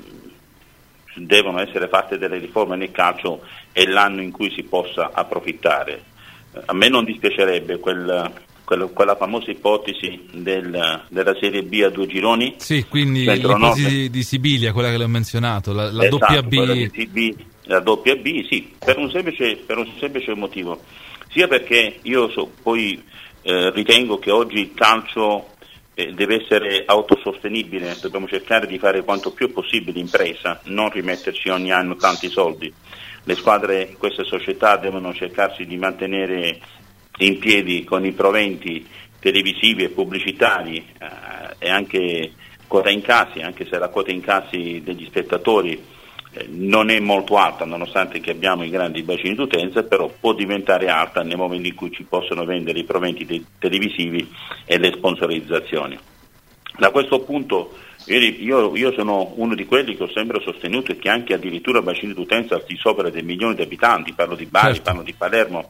devono essere fatte delle riforme nel calcio è l'anno in cui si possa approfittare. A me non dispiacerebbe quella famosa ipotesi della Serie B a 2 gironi. Sì, quindi l'ipotesi di Sibilia, quella che le ho menzionato, la doppia B. La doppia B, sì, per un semplice motivo. Sia perché io poi ritengo che oggi il calcio deve essere autosostenibile, dobbiamo cercare di fare quanto più possibile impresa, non rimetterci ogni anno tanti soldi. Le squadre, queste società devono cercarsi di mantenere in piedi con i proventi televisivi e pubblicitari e anche quota incassi, anche se la quota incassi degli spettatori non è molto alta, nonostante che abbiamo i grandi bacini d'utenza, però può diventare alta nel momento in cui ci possono vendere i proventi televisivi e le sponsorizzazioni. Da questo punto io sono uno di quelli che ho sempre sostenuto che anche addirittura bacini d'utenza al di sopra del 1 milione di abitanti, parlo di Bari, parlo di Palermo,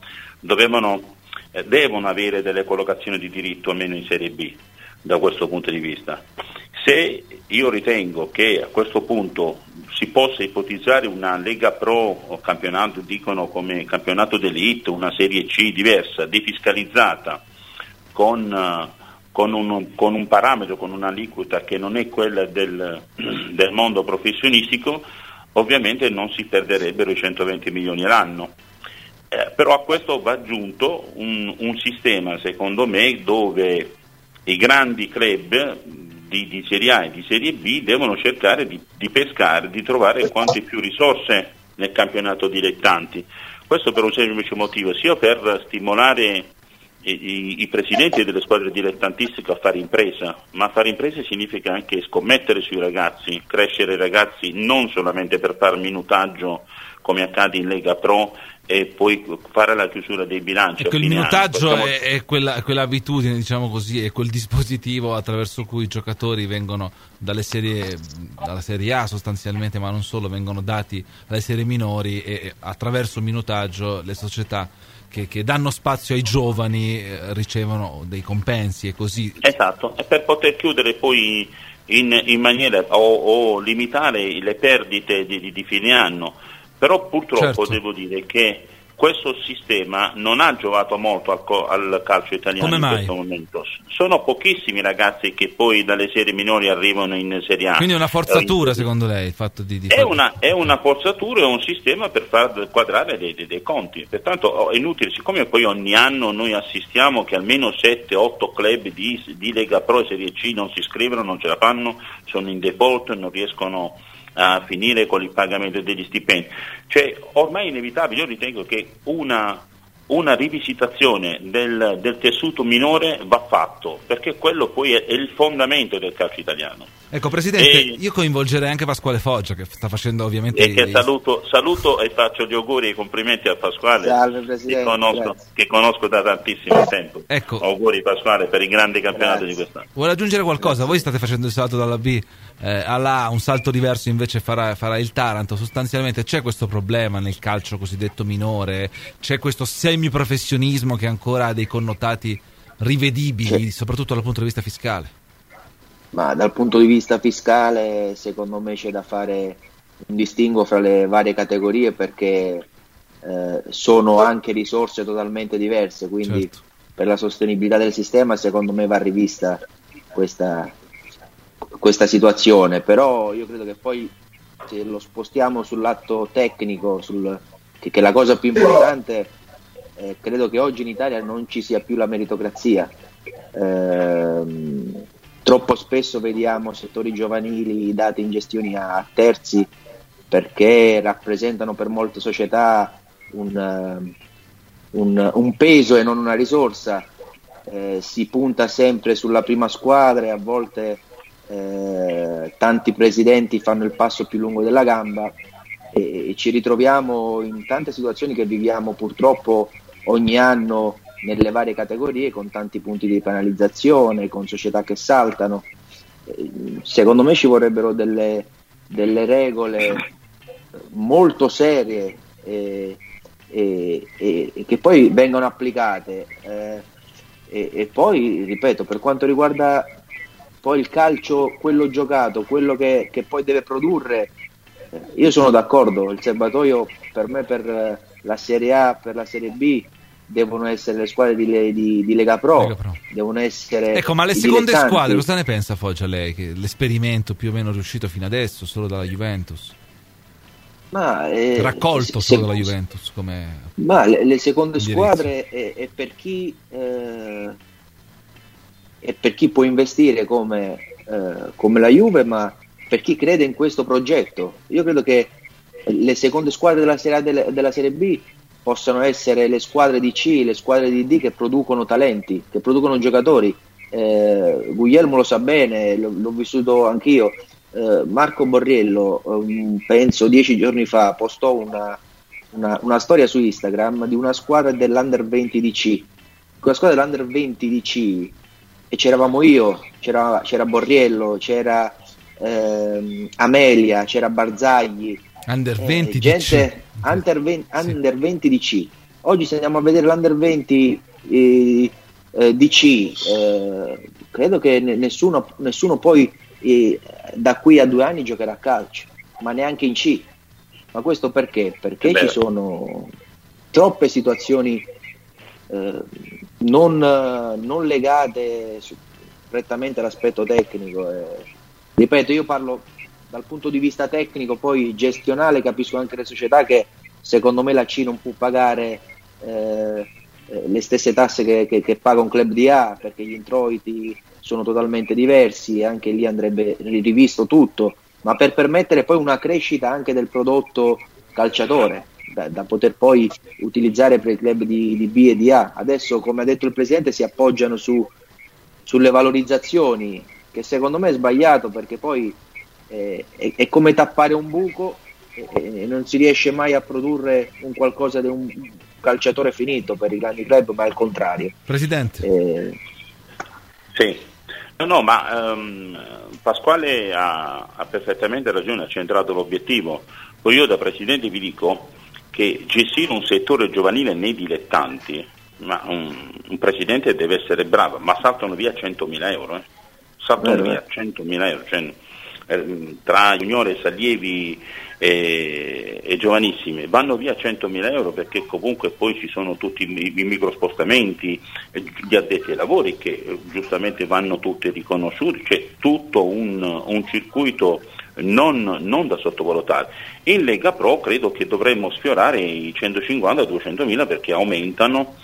devono avere delle collocazioni di diritto almeno in Serie B da questo punto di vista. Se io ritengo che a questo punto si possa ipotizzare una Lega Pro o campionato, dicono come campionato d'elite, una Serie C diversa, defiscalizzata, con un parametro, con un'aliquota che non è quella del mondo professionistico, ovviamente non si perderebbero i 120 milioni l'anno. Però a questo va aggiunto un sistema, secondo me, dove i grandi club di Serie A e di Serie B devono cercare di pescare, di trovare quante più risorse nel campionato dilettanti. Questo per un semplice motivo, sia per stimolare i presidenti delle squadre dilettantistiche a fare impresa, ma fare impresa significa anche scommettere sui ragazzi, crescere i ragazzi non solamente per fare minutaggio come accade in Lega Pro e poi fare la chiusura dei bilanci. Ecco, il minutaggio è quell'abitudine, diciamo così, è quel dispositivo attraverso cui i giocatori vengono dalla Serie A sostanzialmente, ma non solo, vengono dati alle serie minori e attraverso il minutaggio le società che danno spazio ai giovani ricevono dei compensi e così. Esatto, e per poter chiudere poi in maniera o limitare le perdite di fine anno. Però purtroppo certo, devo dire che questo sistema non ha giovato molto al calcio italiano. Come mai? In questo momento. Sono pochissimi ragazzi che poi dalle serie minori arrivano in Serie A. Quindi è una forzatura secondo lei il fatto di è una forzatura, è un sistema per far quadrare dei conti. Pertanto è inutile, siccome poi ogni anno noi assistiamo che almeno 7-8 club di Lega Pro e Serie C non si iscrivono, non ce la fanno, sono in default, non riescono a finire con il pagamento degli stipendi. Cioè, ormai è inevitabile, io ritengo che una rivisitazione del tessuto minore va fatto, perché quello poi è il fondamento del calcio italiano. Ecco, Presidente, io coinvolgerei anche Pasquale Foggia, che sta facendo ovviamente... E che saluto e faccio gli auguri e i complimenti a Pasquale. Salve, Presidente, che conosco da tantissimo tempo. Ecco. Auguri Pasquale per il grande campionato di quest'anno. Vuole aggiungere qualcosa? Voi state facendo il salto dalla B alla A, un salto diverso invece farà il Taranto. Sostanzialmente c'è questo problema nel calcio cosiddetto minore, c'è questo semiprofessionismo che ancora ha dei connotati rivedibili, soprattutto dal punto di vista fiscale. Ma dal punto di vista fiscale secondo me c'è da fare un distinguo fra le varie categorie, perché sono anche risorse totalmente diverse, quindi certo, per la sostenibilità del sistema secondo me va rivista questa situazione. Però io credo che poi, se lo spostiamo sull'atto tecnico, che è la cosa più importante, credo che oggi in Italia non ci sia più la meritocrazia. Troppo spesso vediamo settori giovanili dati in gestioni a terzi, perché rappresentano per molte società un peso e non una risorsa. Si punta sempre sulla prima squadra e a volte tanti presidenti fanno il passo più lungo della gamba e ci ritroviamo in tante situazioni che viviamo purtroppo ogni anno nelle varie categorie, con tanti punti di penalizzazione, con società che saltano. Secondo me ci vorrebbero delle regole molto serie e che poi vengano applicate, e poi ripeto, per quanto riguarda poi il calcio, quello giocato, quello che poi deve produrre, io sono d'accordo, il serbatoio per me, per la Serie A, per la Serie B devono essere le squadre di Lega Pro. Devono essere, ecco, ma le seconde squadre, cosa ne pensa Foggia lei, che l'esperimento più o meno riuscito fino adesso solo dalla Juventus, raccolto solo dalla Juventus ma le seconde squadre è per chi può investire come la Juve, ma per chi crede in questo progetto. Io credo che le seconde squadre della Serie A, della Serie B possano essere le squadre di C, le squadre di D, che producono talenti, che producono giocatori. Guglielmo lo sa bene, l'ho vissuto anch'io. Marco Borriello, penso 10 giorni fa, postò una storia su Instagram di una squadra dell'Under 20 di C. Quella squadra dell'Under 20 di C, e c'eravamo io, c'era Borriello, c'era Amelia, c'era Barzagli, Under 20 gente, di C. Under 20 di C. Oggi se andiamo a vedere l'Under 20 di C, credo che nessuno poi da qui a 2 anni giocherà a calcio. ma neanche in C. Ma questo perché? Perché ci sono troppe situazioni non legate prettamente all'aspetto tecnico. Ripeto, io parlo dal punto di vista tecnico, poi gestionale capisco anche le società che secondo me la C non può pagare le stesse tasse che paga un club di A, perché gli introiti sono totalmente diversi, anche lì andrebbe rivisto tutto, ma per permettere poi una crescita anche del prodotto calciatore da poter poi utilizzare per i club di B e di A. Adesso, come ha detto il presidente, si appoggiano sulle valorizzazioni, che secondo me è sbagliato, perché poi è come tappare un buco e non si riesce mai a produrre un qualcosa di un calciatore finito per i grandi club, ma al contrario. Presidente. Sì. No, ma Pasquale ha perfettamente ragione, ha centrato l'obiettivo. Poi io da presidente vi dico che gestire un settore giovanile nei dilettanti, ma un presidente deve essere bravo, ma saltano via 100.000 euro. Saltano via 100.000 euro, cioè, tra juniores, allievi e giovanissimi vanno via 100.000 euro, perché comunque poi ci sono tutti i microspostamenti, gli addetti ai lavori che giustamente vanno tutti riconosciuti, c'è tutto un circuito non da sottovalutare. In Lega Pro credo che dovremmo sfiorare i 150-200.000, perché aumentano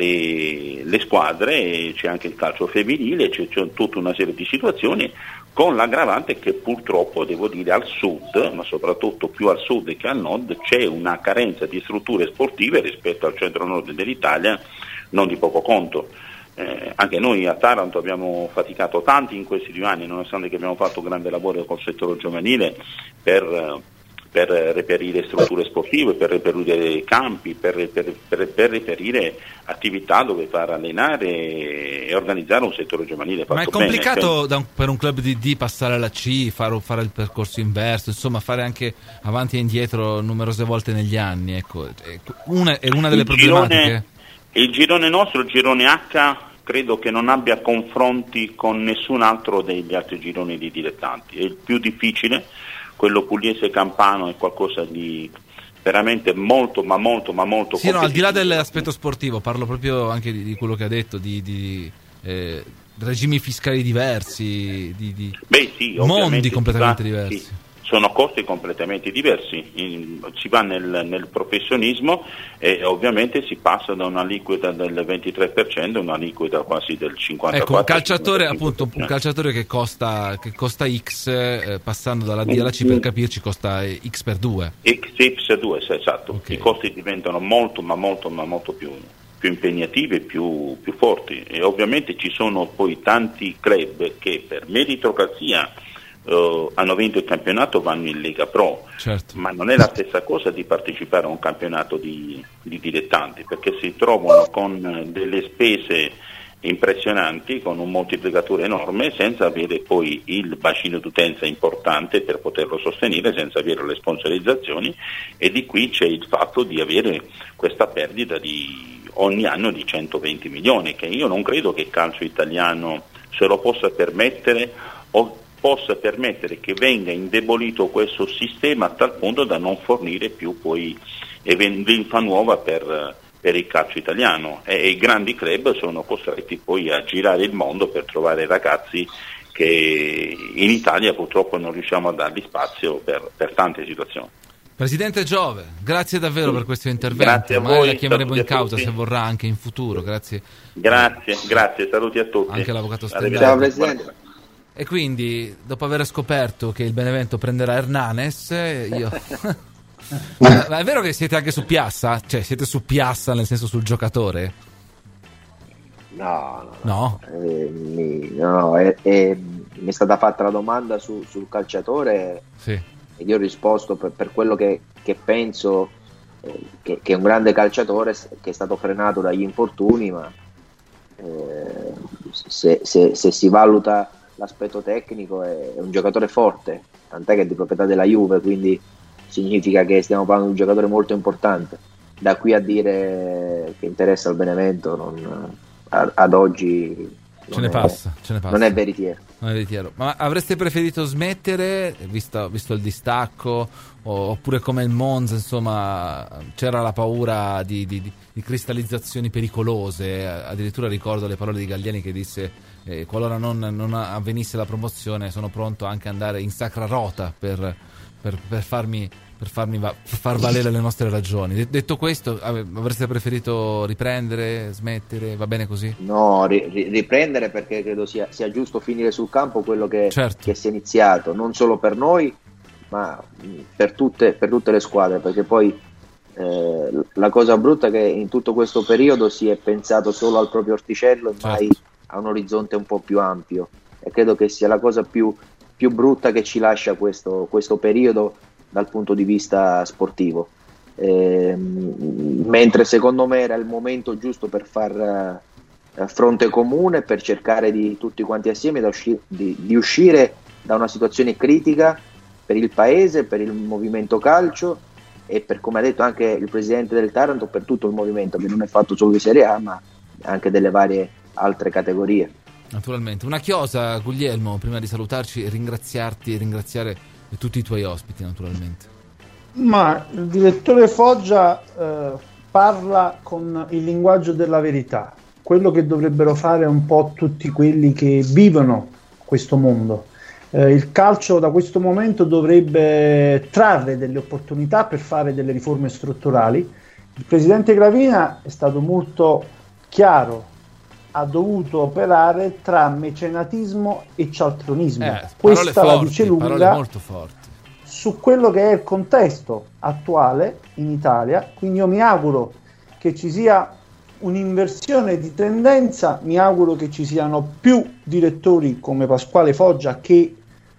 le squadre, e c'è anche il calcio femminile, c'è tutta una serie di situazioni, con l'aggravante che purtroppo, devo dire, al sud, ma soprattutto più al sud che al nord, c'è una carenza di strutture sportive rispetto al centro-nord dell'Italia non di poco conto. Anche noi a Taranto abbiamo faticato tanti in questi 2 anni, nonostante che abbiamo fatto un grande lavoro col settore giovanile per reperire strutture sportive, per reperire campi, per reperire attività dove far allenare e organizzare un settore giovanile fatto. Ma è complicato bene, per un club di D passare alla C, fare il percorso inverso, insomma fare anche avanti e indietro numerose volte negli anni, ecco. È una delle problematiche. Il girone nostro, il girone H, credo che non abbia confronti con nessun altro degli altri gironi di dilettanti, è il più difficile. Quello pugliese campano è qualcosa di veramente molto sì, no, al di là dell'aspetto sportivo, parlo proprio anche di quello che ha detto, di regimi fiscali diversi, sì, mondi completamente diversi. Sì. Sono costi completamente diversi, si va nel professionismo e ovviamente si passa da un'aliquota del 23% a un'aliquota quasi del 54%. Ecco, un calciatore, appunto, un calciatore che costa X, passando dalla D alla C, per capirci, costa X per 2. X 2, esatto. Okay. I costi diventano molto più impegnativi e più forti, e ovviamente ci sono poi tanti club che per meritocrazia hanno vinto il campionato, vanno in Lega Pro, certo. Ma non è la stessa cosa di partecipare a un campionato di dilettanti, perché si trovano con delle spese impressionanti, con un moltiplicatore enorme, senza avere poi il bacino d'utenza importante per poterlo sostenere, senza avere le sponsorizzazioni, e di qui c'è il fatto di avere questa perdita di ogni anno di 120 milioni, che io non credo che il calcio italiano se lo possa permettere, o possa permettere che venga indebolito questo sistema a tal punto da non fornire più poi linfa nuova per il calcio italiano, e i grandi club sono costretti poi a girare il mondo per trovare ragazzi che in Italia purtroppo non riusciamo a dargli spazio per tante situazioni. Presidente Giove, grazie davvero per questo intervento. Grazie a voi, magari la chiameremo in causa tutti. se vorrà anche in futuro. Grazie, saluti a tutti. Anche l'avvocato Stendardi. Ciao Presidente. E quindi, dopo aver scoperto che il Benevento prenderà Hernanes, io... Ma è vero che siete anche su Piazza? Cioè, siete su Piazza nel senso sul giocatore? No. Mi è stata fatta la domanda sul calciatore, sì. E io ho risposto per quello che penso, che è un grande calciatore che è stato frenato dagli infortuni, ma se si valuta l'aspetto tecnico è un giocatore forte, tant'è che è di proprietà della Juve, quindi significa che stiamo parlando di un giocatore molto importante. Da qui a dire che interessa al Benevento ad oggi Ce ne passa. Non è veritiero. Ma avreste preferito smettere, visto il distacco, oppure come il Monza, insomma, c'era la paura di cristallizzazioni pericolose? Addirittura ricordo le parole di Galliani che disse qualora non avvenisse la promozione sono pronto anche ad andare in sacra rota per far valere le nostre ragioni. Detto questo, avreste preferito riprendere, smettere? Va bene così? No, riprendere, perché credo sia giusto finire sul campo quello che si è iniziato, non solo per noi ma per tutte le squadre, perché poi la cosa brutta è che in tutto questo periodo si è pensato solo al proprio orticello e mai a un orizzonte un po' più ampio, e credo che sia la cosa più brutta che ci lascia questo periodo dal punto di vista sportivo, mentre secondo me era il momento giusto per far fronte comune, per cercare di tutti quanti assieme di uscire da una situazione critica per il paese, per il movimento calcio e per, come ha detto anche il presidente del Taranto, per tutto il movimento, che non è fatto solo di Serie A ma anche delle varie altre categorie. Naturalmente. Una chiosa, Guglielmo, prima di salutarci, ringraziare tutti i tuoi ospiti, naturalmente. Ma il direttore Foggia parla con il linguaggio della verità, quello che dovrebbero fare un po' tutti quelli che vivono questo mondo. Il calcio da questo momento dovrebbe trarre delle opportunità per fare delle riforme strutturali. Il presidente Gravina è stato molto chiaro, ha dovuto operare tra mecenatismo e cialtronismo. Questa la dice lunga molto forti su quello che è il contesto attuale in Italia. Quindi io mi auguro che ci sia un'inversione di tendenza, mi auguro che ci siano più direttori come Pasquale Foggia che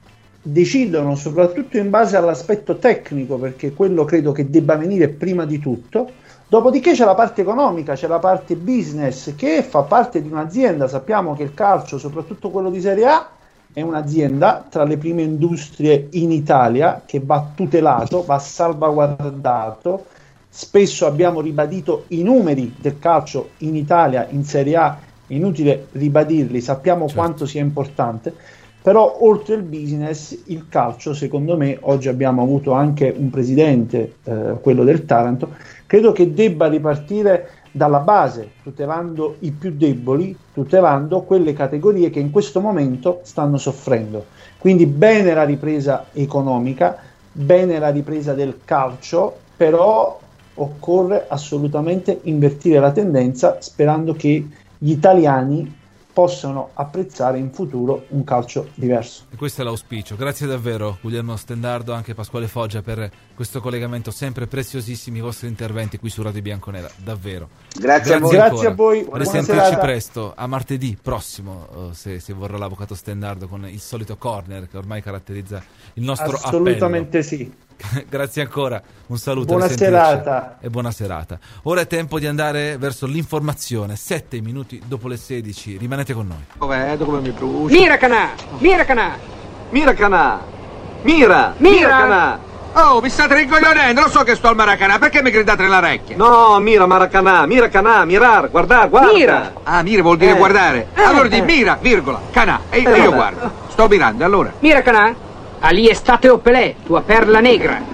decidono soprattutto in base all'aspetto tecnico, perché quello credo che debba venire prima di tutto. Dopodiché c'è la parte economica, c'è la parte business che fa parte di un'azienda. Sappiamo che il calcio, soprattutto quello di Serie A, è un'azienda tra le prime industrie in Italia che va tutelato, va salvaguardato. Spesso abbiamo ribadito i numeri del calcio in Italia, in Serie A, è inutile ribadirli, sappiamo quanto sia importante. Però oltre il business, il calcio, secondo me, oggi abbiamo avuto anche un presidente, quello del Taranto, credo che debba ripartire dalla base, tutelando i più deboli, tutelando quelle categorie che in questo momento stanno soffrendo. Quindi bene la ripresa economica, bene la ripresa del calcio, però occorre assolutamente invertire la tendenza, sperando che gli italiani possano apprezzare in futuro un calcio diverso. E questo è l'auspicio. Grazie davvero Guglielmo Stendardo, anche Pasquale Foggia, per questo collegamento, sempre preziosissimi i vostri interventi qui su Radio Bianconera, davvero. Grazie a voi. Grazie a voi. Risentirci presto, a martedì prossimo, se vorrà l'avvocato Stendardo, con il solito corner che ormai caratterizza il nostro Assolutamente appello. Sì. Grazie ancora, un saluto. Buona serata. E buona serata. Ora è tempo di andare verso l'informazione. 7 minuti dopo le 16, rimanete con noi. Vedo come mi brucia. Mira Canà! Mira Canà! Mira Canà! Mira! Mira Canà! Oh, mi state rincoglionendo, lo so che sto al Maracanà, perché mi gridate nell'orecchia? No, mira Maracanà, mira Canà, mirar, guarda. Mira! Ah, mira vuol dire guardare. Allora di mira, virgola, Canà, e io guardo. Sto mirando, allora. Mira Canà! Ali Estate o Pelé, tua perla negra.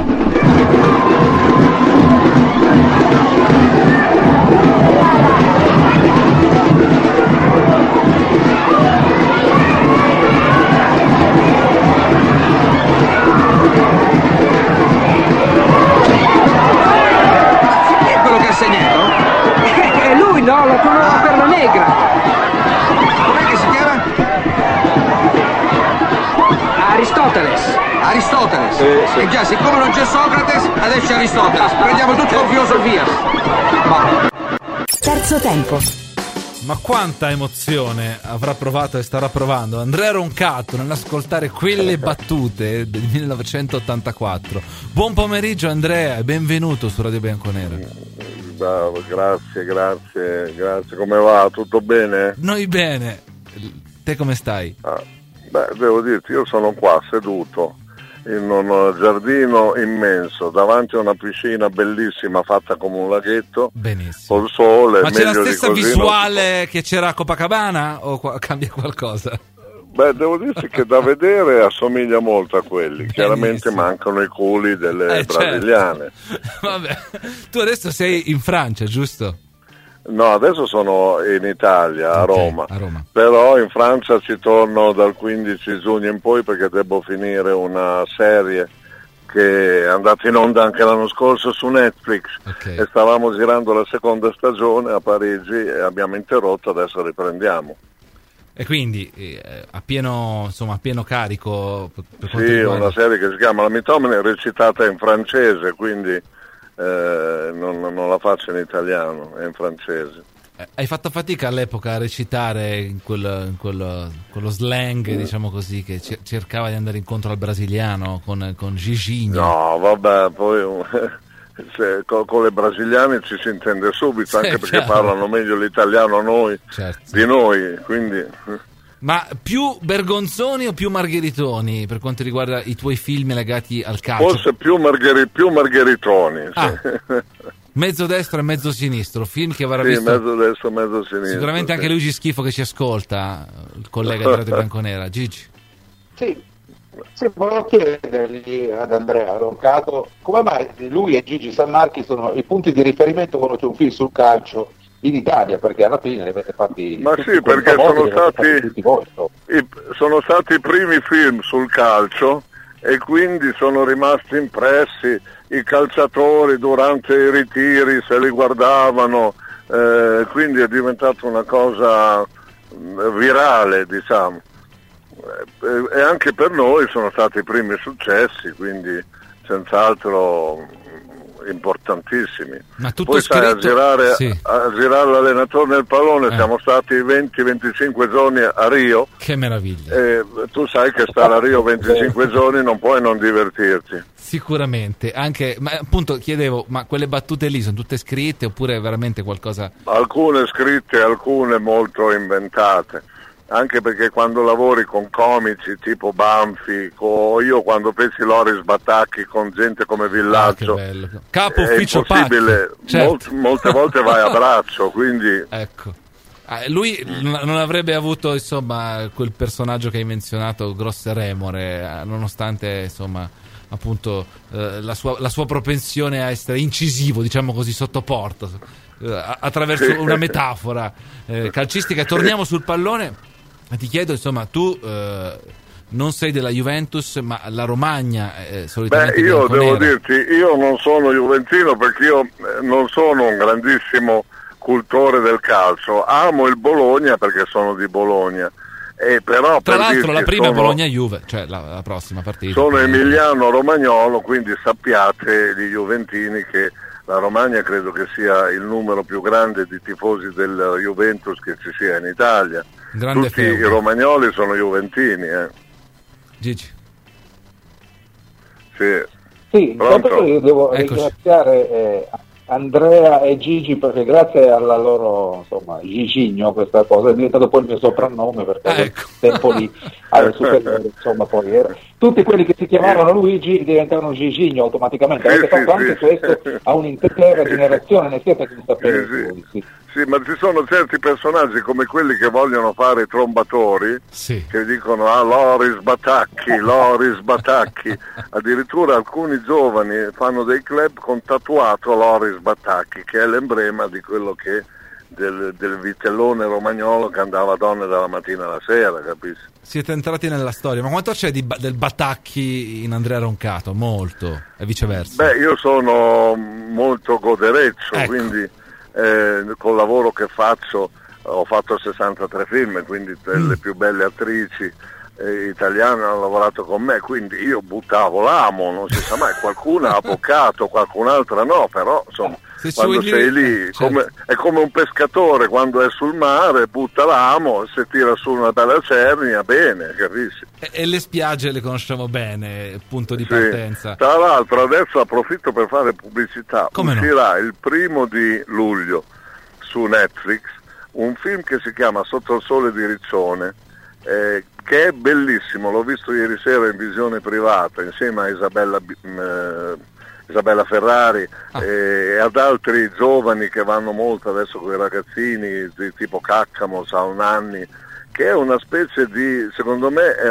Chi è quello che ha segnato? È lui, no? La tua nuova perla negra. Com'è che si chiama? Aristoteles. Sì. E già, siccome non c'è Socrate, adesso è Aristoteles. Prendiamo tutto con filosofias. Terzo tempo. Ma quanta emozione avrà provato e starà provando Andrea Roncato nell'ascoltare quelle battute del 1984. Buon pomeriggio Andrea e benvenuto su Radio Bianconera. Bravo, grazie. Come va? Tutto bene? Noi bene. Te come stai? Devo dirti, io sono qua seduto in un giardino immenso, davanti a una piscina bellissima fatta come un laghetto. Benissimo. Col sole. Ma c'è la meglio stessa di così visuale che c'era a Copacabana o cambia qualcosa? Beh, devo dirti che da vedere assomiglia molto a quelli. Chiaramente mancano i culi delle brasiliane. Certo. Vabbè, tu adesso sei in Francia, giusto? No, adesso sono in Italia, a Roma. A Roma. Però in Francia ci torno dal 15 giugno in poi perché devo finire una serie che è andata in onda anche l'anno scorso su Netflix. Okay. E stavamo girando la seconda stagione a Parigi e abbiamo interrotto, adesso riprendiamo. E quindi a pieno carico per quanto Sì, riguarda... una serie che si chiama La Mitomane, recitata in francese, quindi non la faccio in italiano, è in francese. Hai fatto fatica all'epoca a recitare in quello slang, diciamo così, che cercava di andare incontro al brasiliano con Giginho? No, vabbè, poi con le brasiliane ci si intende subito, sì, anche perché chiaro. parlano meglio l'italiano di noi, quindi... Ma più Bergonzoni o più Margheritoni per quanto riguarda i tuoi film legati al calcio? Forse più Margheritoni. Ah. Sì. Mezzo destro e mezzo sinistro, film che avrà Sì, visto mezzo destro e mezzo sinistro. sicuramente anche sì. Luigi Schifo che ci ascolta, il collega di Radio Bianconera. Gigi. Sì, volevo chiedergli ad Andrea Roncato come mai lui e Gigi Sammarchi sono i punti di riferimento quando c'è un film sul calcio in Italia, perché alla fine li avete fatti. Ma sì, perché sono stati i primi film sul calcio e quindi sono rimasti impressi. I calciatori durante i ritiri se li guardavano, quindi è diventata una cosa virale, diciamo. E anche per noi sono stati i primi successi, quindi senz'altro importantissimi. Ma tutto poi sai, scritto... a girare l'allenatore nel pallone siamo stati 20-25 giorni a Rio. Che meraviglia. E tu sai che stare a Rio 25 giorni non puoi non divertirti. Sicuramente, anche, ma appunto chiedevo, ma quelle battute lì sono tutte scritte oppure è veramente qualcosa? Alcune scritte, alcune molto inventate. Anche perché quando lavori con comici tipo Banfi, io quando feci Loris Batacchi con gente come Villaggio, che bello. Capo ufficio è impossibile, certo. molte volte vai a braccio, quindi... Ecco. Lui non avrebbe avuto insomma quel personaggio che hai menzionato, grosse remore, nonostante insomma appunto la sua propensione a essere incisivo, diciamo così, sotto porta, attraverso una metafora calcistica. Torniamo sul pallone. Ti chiedo, insomma, tu non sei della Juventus, ma la Romagna solitamente... Beh, io devo bianconera. dirti, io non sono juventino perché io non sono un grandissimo cultore del calcio. Amo il Bologna perché sono di Bologna. Però Tra per l'altro la prima è sono, Bologna-Juve, cioè la prossima partita. Sono emiliano-romagnolo, quindi sappiate, gli juventini, che la Romagna credo che sia il numero più grande di tifosi del Juventus che ci sia in Italia. Grande Tutti feudo. i romagnoli sono juventini. Gigi. Sì, intanto io devo ringraziare Andrea e Gigi perché grazie alla loro, insomma, Giginho, questa cosa è diventato poi il mio soprannome perché tempo lì alle superiori, insomma, poi era. Tutti quelli che si chiamavano Luigi diventavano Giginho automaticamente. Avete fatto anche questo a un'intera generazione, ne siete consapevoli. Sì, ma ci sono certi personaggi come quelli che vogliono fare i trombatori, che dicono Loris Batacchi. Addirittura alcuni giovani fanno dei club con tatuato Loris Batacchi, che è l'emblema di quello che del vitellone romagnolo che andava a donne dalla mattina alla sera, capisci? Siete entrati nella storia, ma quanto c'è del Batacchi in Andrea Roncato? Molto, e viceversa. Beh, io sono molto godereccio, quindi col lavoro che faccio ho fatto 63 film, quindi le più belle attrici italiane hanno lavorato con me, quindi io buttavo l'amo, non si sa mai, qualcuna ha avvocato, qualcun'altra no, però insomma quando sei lì è come un pescatore quando è sul mare, butta l'amo, se tira su una bella cernia, bene, capisci? E le spiagge le conosciamo bene, punto di partenza. Tra l'altro adesso approfitto per fare pubblicità. Uscirà il 1° luglio su Netflix un film che si chiama Sotto il sole di Riccione, che è bellissimo, l'ho visto ieri sera in visione privata insieme a Isabella Ferrari e ad altri giovani che vanno molto adesso con i ragazzini di tipo Caccamo, Saunanni, che è una specie di, secondo me è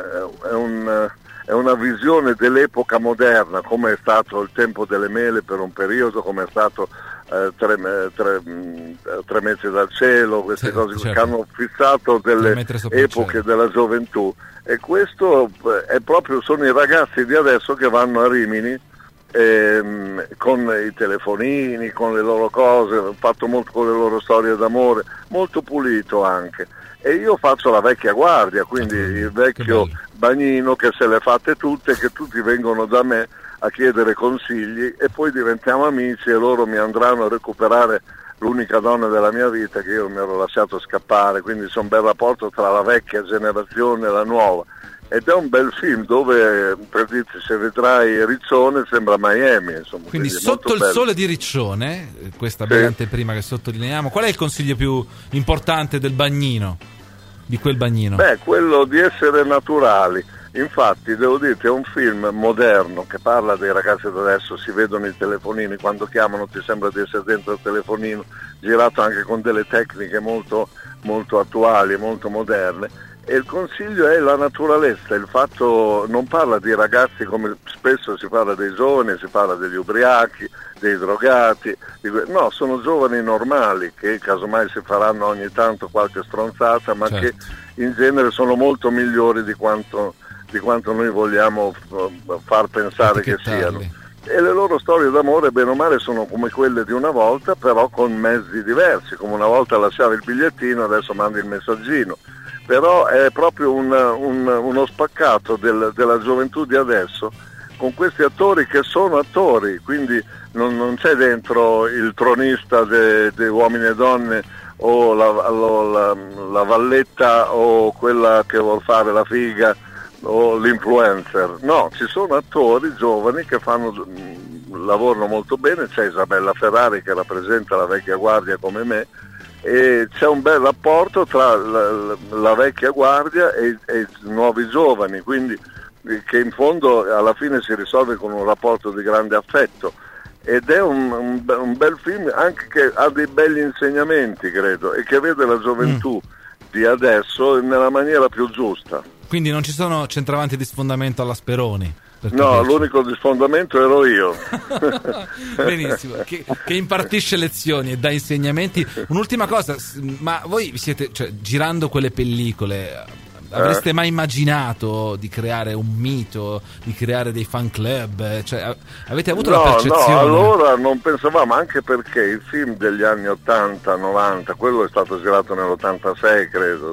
una visione dell'epoca moderna, come è stato il tempo delle mele per un periodo, come è stato tre metri dal cielo, queste cose che hanno fissato delle epoche della gioventù, e questo è proprio, sono i ragazzi di adesso che vanno a Rimini con i telefonini, con le loro cose, ho fatto molto con le loro storie d'amore, molto pulito anche. E io faccio la vecchia guardia, quindi il vecchio bagnino che se le fate tutte, che tutti vengono da me a chiedere consigli e poi diventiamo amici e loro mi andranno a recuperare l'unica donna della mia vita che io mi ero lasciato scappare, quindi c'è un bel rapporto tra la vecchia generazione e la nuova. Ed è un bel film dove, per dirti, se vedrai Riccione sembra Miami, insomma. Quindi sotto il sole di Riccione, questa bella anteprima che sottolineiamo, qual è il consiglio più importante del bagnino, di quel bagnino? Beh, quello di essere naturali. Infatti, devo dirti, è un film moderno che parla dei ragazzi di adesso, si vedono i telefonini, quando chiamano ti sembra di essere dentro il telefonino, girato anche con delle tecniche molto, molto attuali e molto moderne. E il consiglio è la naturalezza, il fatto, non parla di ragazzi come spesso si parla dei giovani, si parla degli ubriachi, dei drogati, no, sono giovani normali che casomai si faranno ogni tanto qualche stronzata, ma che in genere sono molto migliori di quanto noi vogliamo far pensare che siano. E le loro storie d'amore bene o male sono come quelle di una volta, però con mezzi diversi, come una volta lasciavi il bigliettino, adesso mandi il messaggino. Però è proprio uno spaccato della gioventù di adesso, con questi attori che sono attori, quindi non c'è dentro il tronista dei uomini e donne o la valletta o quella che vuol fare la figa o l'influencer. No, ci sono attori giovani che lavorano molto bene, c'è Isabella Ferrari che rappresenta la vecchia guardia come me, e c'è un bel rapporto tra la vecchia guardia e i nuovi giovani, quindi che in fondo alla fine si risolve con un rapporto di grande affetto, ed è un bel film anche che ha dei belli insegnamenti, credo, e che vede la gioventù di adesso nella maniera più giusta. Quindi non ci sono centravanti di sfondamento alla Speroni? No, l'unico di sfondamento ero io. Benissimo, che impartisce lezioni e dà insegnamenti. Un'ultima cosa, ma voi siete, girando quelle pellicole, avreste mai immaginato di creare un mito, di creare dei fan club? Avete avuto la percezione? No, allora non pensavamo, anche perché il film degli anni 80-90, quello è stato girato nell'86 credo,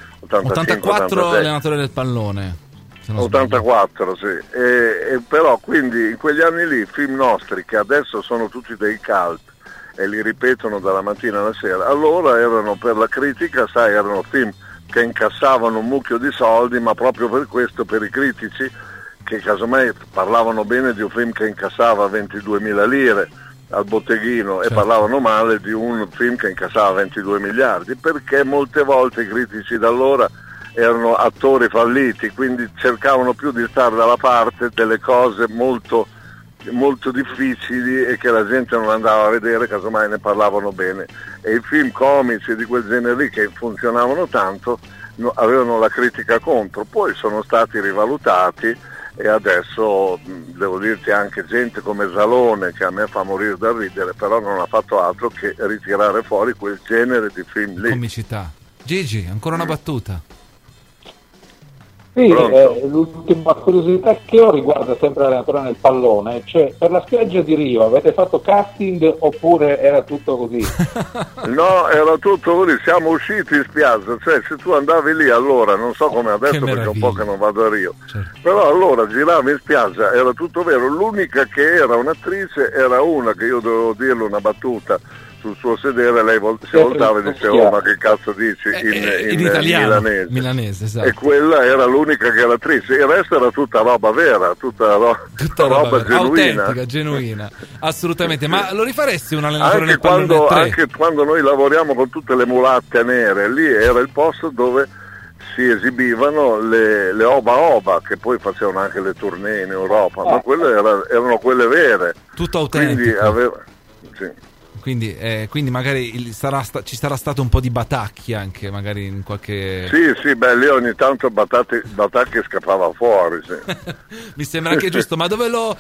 84 allenatore del pallone. 84, sì, e però quindi in quegli anni lì film nostri che adesso sono tutti dei cult e li ripetono dalla mattina alla sera, allora erano per la critica, erano film che incassavano un mucchio di soldi, ma proprio per questo, per i critici che casomai parlavano bene di un film che incassava 22.000 lire al botteghino e parlavano male di un film che incassava 22 miliardi, perché molte volte i critici da allora erano attori falliti, quindi cercavano più di stare dalla parte delle cose molto, molto difficili e che la gente non andava a vedere, casomai ne parlavano bene, e i film comici di quel genere lì che funzionavano tanto avevano la critica contro, poi sono stati rivalutati e adesso devo dirti anche gente come Zalone, che a me fa morire da ridere, però non ha fatto altro che ritirare fuori quel genere di film lì. Comicità. Gigi, ancora una battuta. Sì, l'ultima curiosità che ho riguarda sempre l'allenatore nel pallone, cioè per la spiaggia di Rio avete fatto casting oppure era tutto così? No, era tutto così, siamo usciti in spiaggia, cioè se tu andavi lì allora, non so come adesso perché è un po' che non vado a Rio, però allora giravi in spiaggia, era tutto vero, l'unica che era un'attrice era una che io dovevo dirle una battuta sul suo sedere, lei si voltava e diceva: oh, ma che cazzo dici in italiano, milanese, esatto. E quella era l'unica che era attrice, il resto era tutta roba vera, tutta roba genuina, autentica, genuina, assolutamente. Ma lo rifaresti un allenatore anche nel pallone 3? Anche quando noi lavoriamo con tutte le mulatte nere, lì era il posto dove si esibivano le Oba Oba, che poi facevano anche le tournée in Europa, ma quelle erano quelle vere. Tutto autentico. Quindi, quindi magari ci sarà stato un po' di batacchi anche, magari in qualche... Sì, lì ogni tanto Batacchi scappava fuori, sì. Mi sembra anche giusto, ma dove lo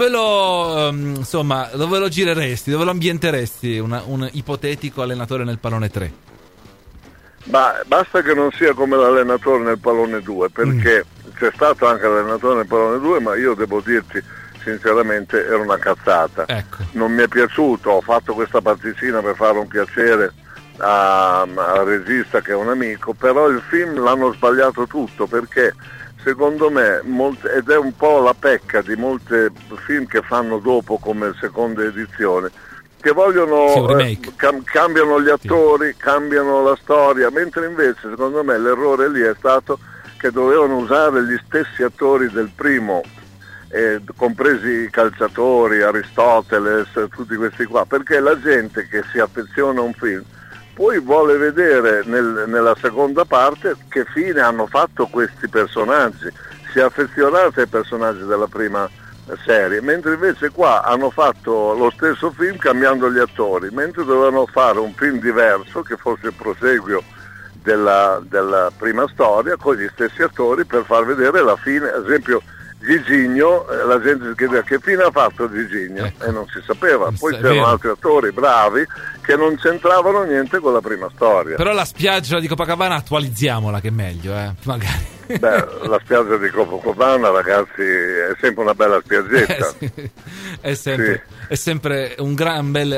gireresti, dove lo ambienteresti un ipotetico allenatore nel pallone 3? Ma basta che non sia come l'allenatore nel pallone 2, perché c'è stato anche l'allenatore nel pallone 2, ma io devo dirti sinceramente era una cazzata. Ecco. Non mi è piaciuto, ho fatto questa particina per fare un piacere al regista che è un amico, però il film l'hanno sbagliato tutto, perché secondo me ed è un po' la pecca di molti film che fanno dopo come seconda edizione, che vogliono cambiano gli attori, cambiano la storia, mentre invece secondo me l'errore lì è stato che dovevano usare gli stessi attori del primo, compresi i calciatori, Aristotele, tutti questi qua, perché la gente che si affeziona a un film poi vuole vedere nella seconda parte che fine hanno fatto questi personaggi, si è affezionati ai personaggi della prima serie, mentre invece qua hanno fatto lo stesso film cambiando gli attori, mentre dovevano fare un film diverso che fosse il proseguio della prima storia con gli stessi attori, per far vedere la fine. Ad esempio Gigigno, la gente si chiedeva che fine ha fatto Gigigno, e non si sapeva. Poi c'erano altri attori bravi che non c'entravano niente con la prima storia. Però la spiaggia di Copacabana attualizziamola, che è meglio, magari. La spiaggia di Copacabana, ragazzi, è sempre una bella spiaggetta. È sempre un gran bel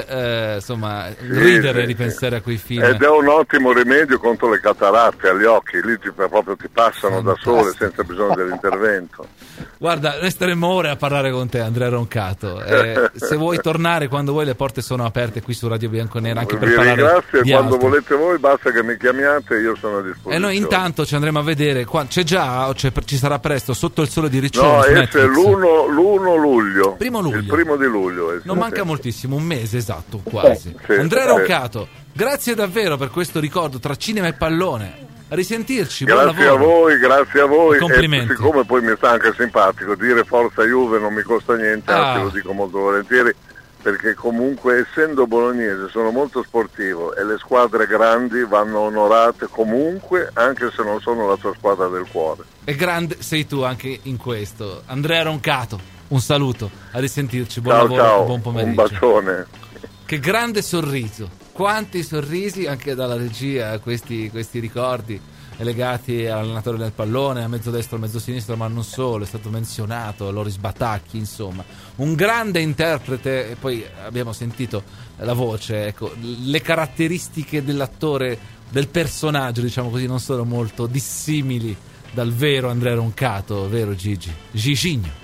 ridere ripensare a quei film. Ed è un ottimo rimedio contro le cataratte agli occhi, lì proprio ti passano da sole senza bisogno dell'intervento. Guarda, resteremo ore a parlare con te, Andrea Roncato. Se vuoi tornare quando vuoi, le porte sono aperte qui su Radio Bianconera, anche per parlare. Vi ringrazio, e quando altro. volete voi basta che mi chiamiate, io sono a disposizione. E noi intanto ci andremo a vedere, c'è già o ci sarà presto Sotto il sole di Riccione? No, esce l'1 luglio. Primo luglio. Il 1 di luglio. Non manca moltissimo, un mese esatto, quasi. Andrea Roncato, grazie davvero per questo ricordo tra cinema e pallone. A risentirci, grazie a voi, complimenti. E siccome poi mi sta anche simpatico dire forza Juve, non mi costa niente, anzi lo dico molto volentieri, perché comunque essendo bolognese sono molto sportivo e le squadre grandi vanno onorate comunque, anche se non sono la tua squadra del cuore. E grande sei tu anche in questo. Andrea Roncato, un saluto, a risentirci, buon lavoro, ciao, buon pomeriggio. Un bacione. Che grande sorriso, quanti sorrisi anche dalla regia, questi ricordi legati all'allenatore del pallone, a mezzo destro, a mezzo sinistro, ma non solo, è stato menzionato Loris Batacchi, insomma, un grande interprete. E poi abbiamo sentito la voce, ecco, le caratteristiche dell'attore, del personaggio, diciamo così, non sono molto dissimili dal vero Andrea Roncato, vero Gigigno?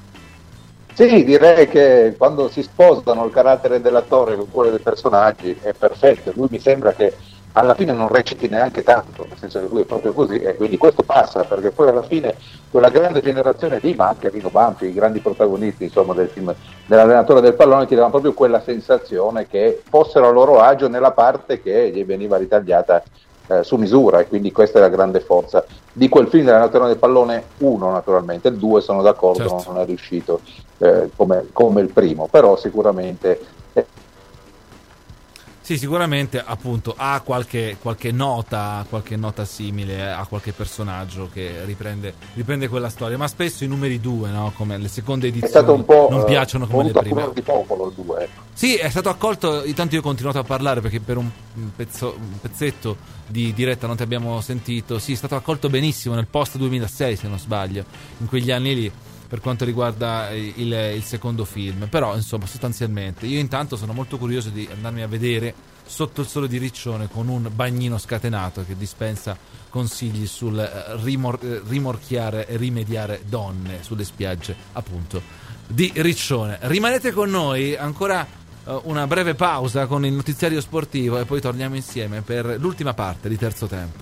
Sì, direi che quando si sposano il carattere dell'attore con quello dei personaggi è perfetto. Lui mi sembra che alla fine non reciti neanche tanto, nel senso che lui è proprio così, e quindi questo passa, perché poi alla fine quella grande generazione di anche Rino Banfi, i grandi protagonisti insomma del film dell'allenatore del pallone, ti davano proprio quella sensazione che fossero a loro agio nella parte che gli veniva ritagliata su misura, e quindi questa è la grande forza di quel film dell'allenatore del pallone 1, naturalmente il 2 sono d'accordo, certo, non è riuscito come il primo, però sicuramente sì, sicuramente appunto ha qualche nota simile a qualche personaggio che riprende quella storia, ma spesso i numeri 2, no? Come le seconde edizioni, è stato un po', non piacciono come le prime. Di popolo il 2, ecco. Sì, è stato accolto, intanto io ho continuato a parlare perché per un pezzetto di diretta non ti abbiamo sentito. Sì, è stato accolto benissimo nel post 2006 se non sbaglio, in quegli anni lì, per quanto riguarda il secondo film. Però insomma, sostanzialmente io intanto sono molto curioso di andarmi a vedere Sotto il sole di Riccione, con un bagnino scatenato che dispensa consigli sul rimorchiare e rimediare donne sulle spiagge appunto di Riccione. Rimanete con noi, ancora una breve pausa con il notiziario sportivo e poi torniamo insieme per l'ultima parte di Terzo Tempo.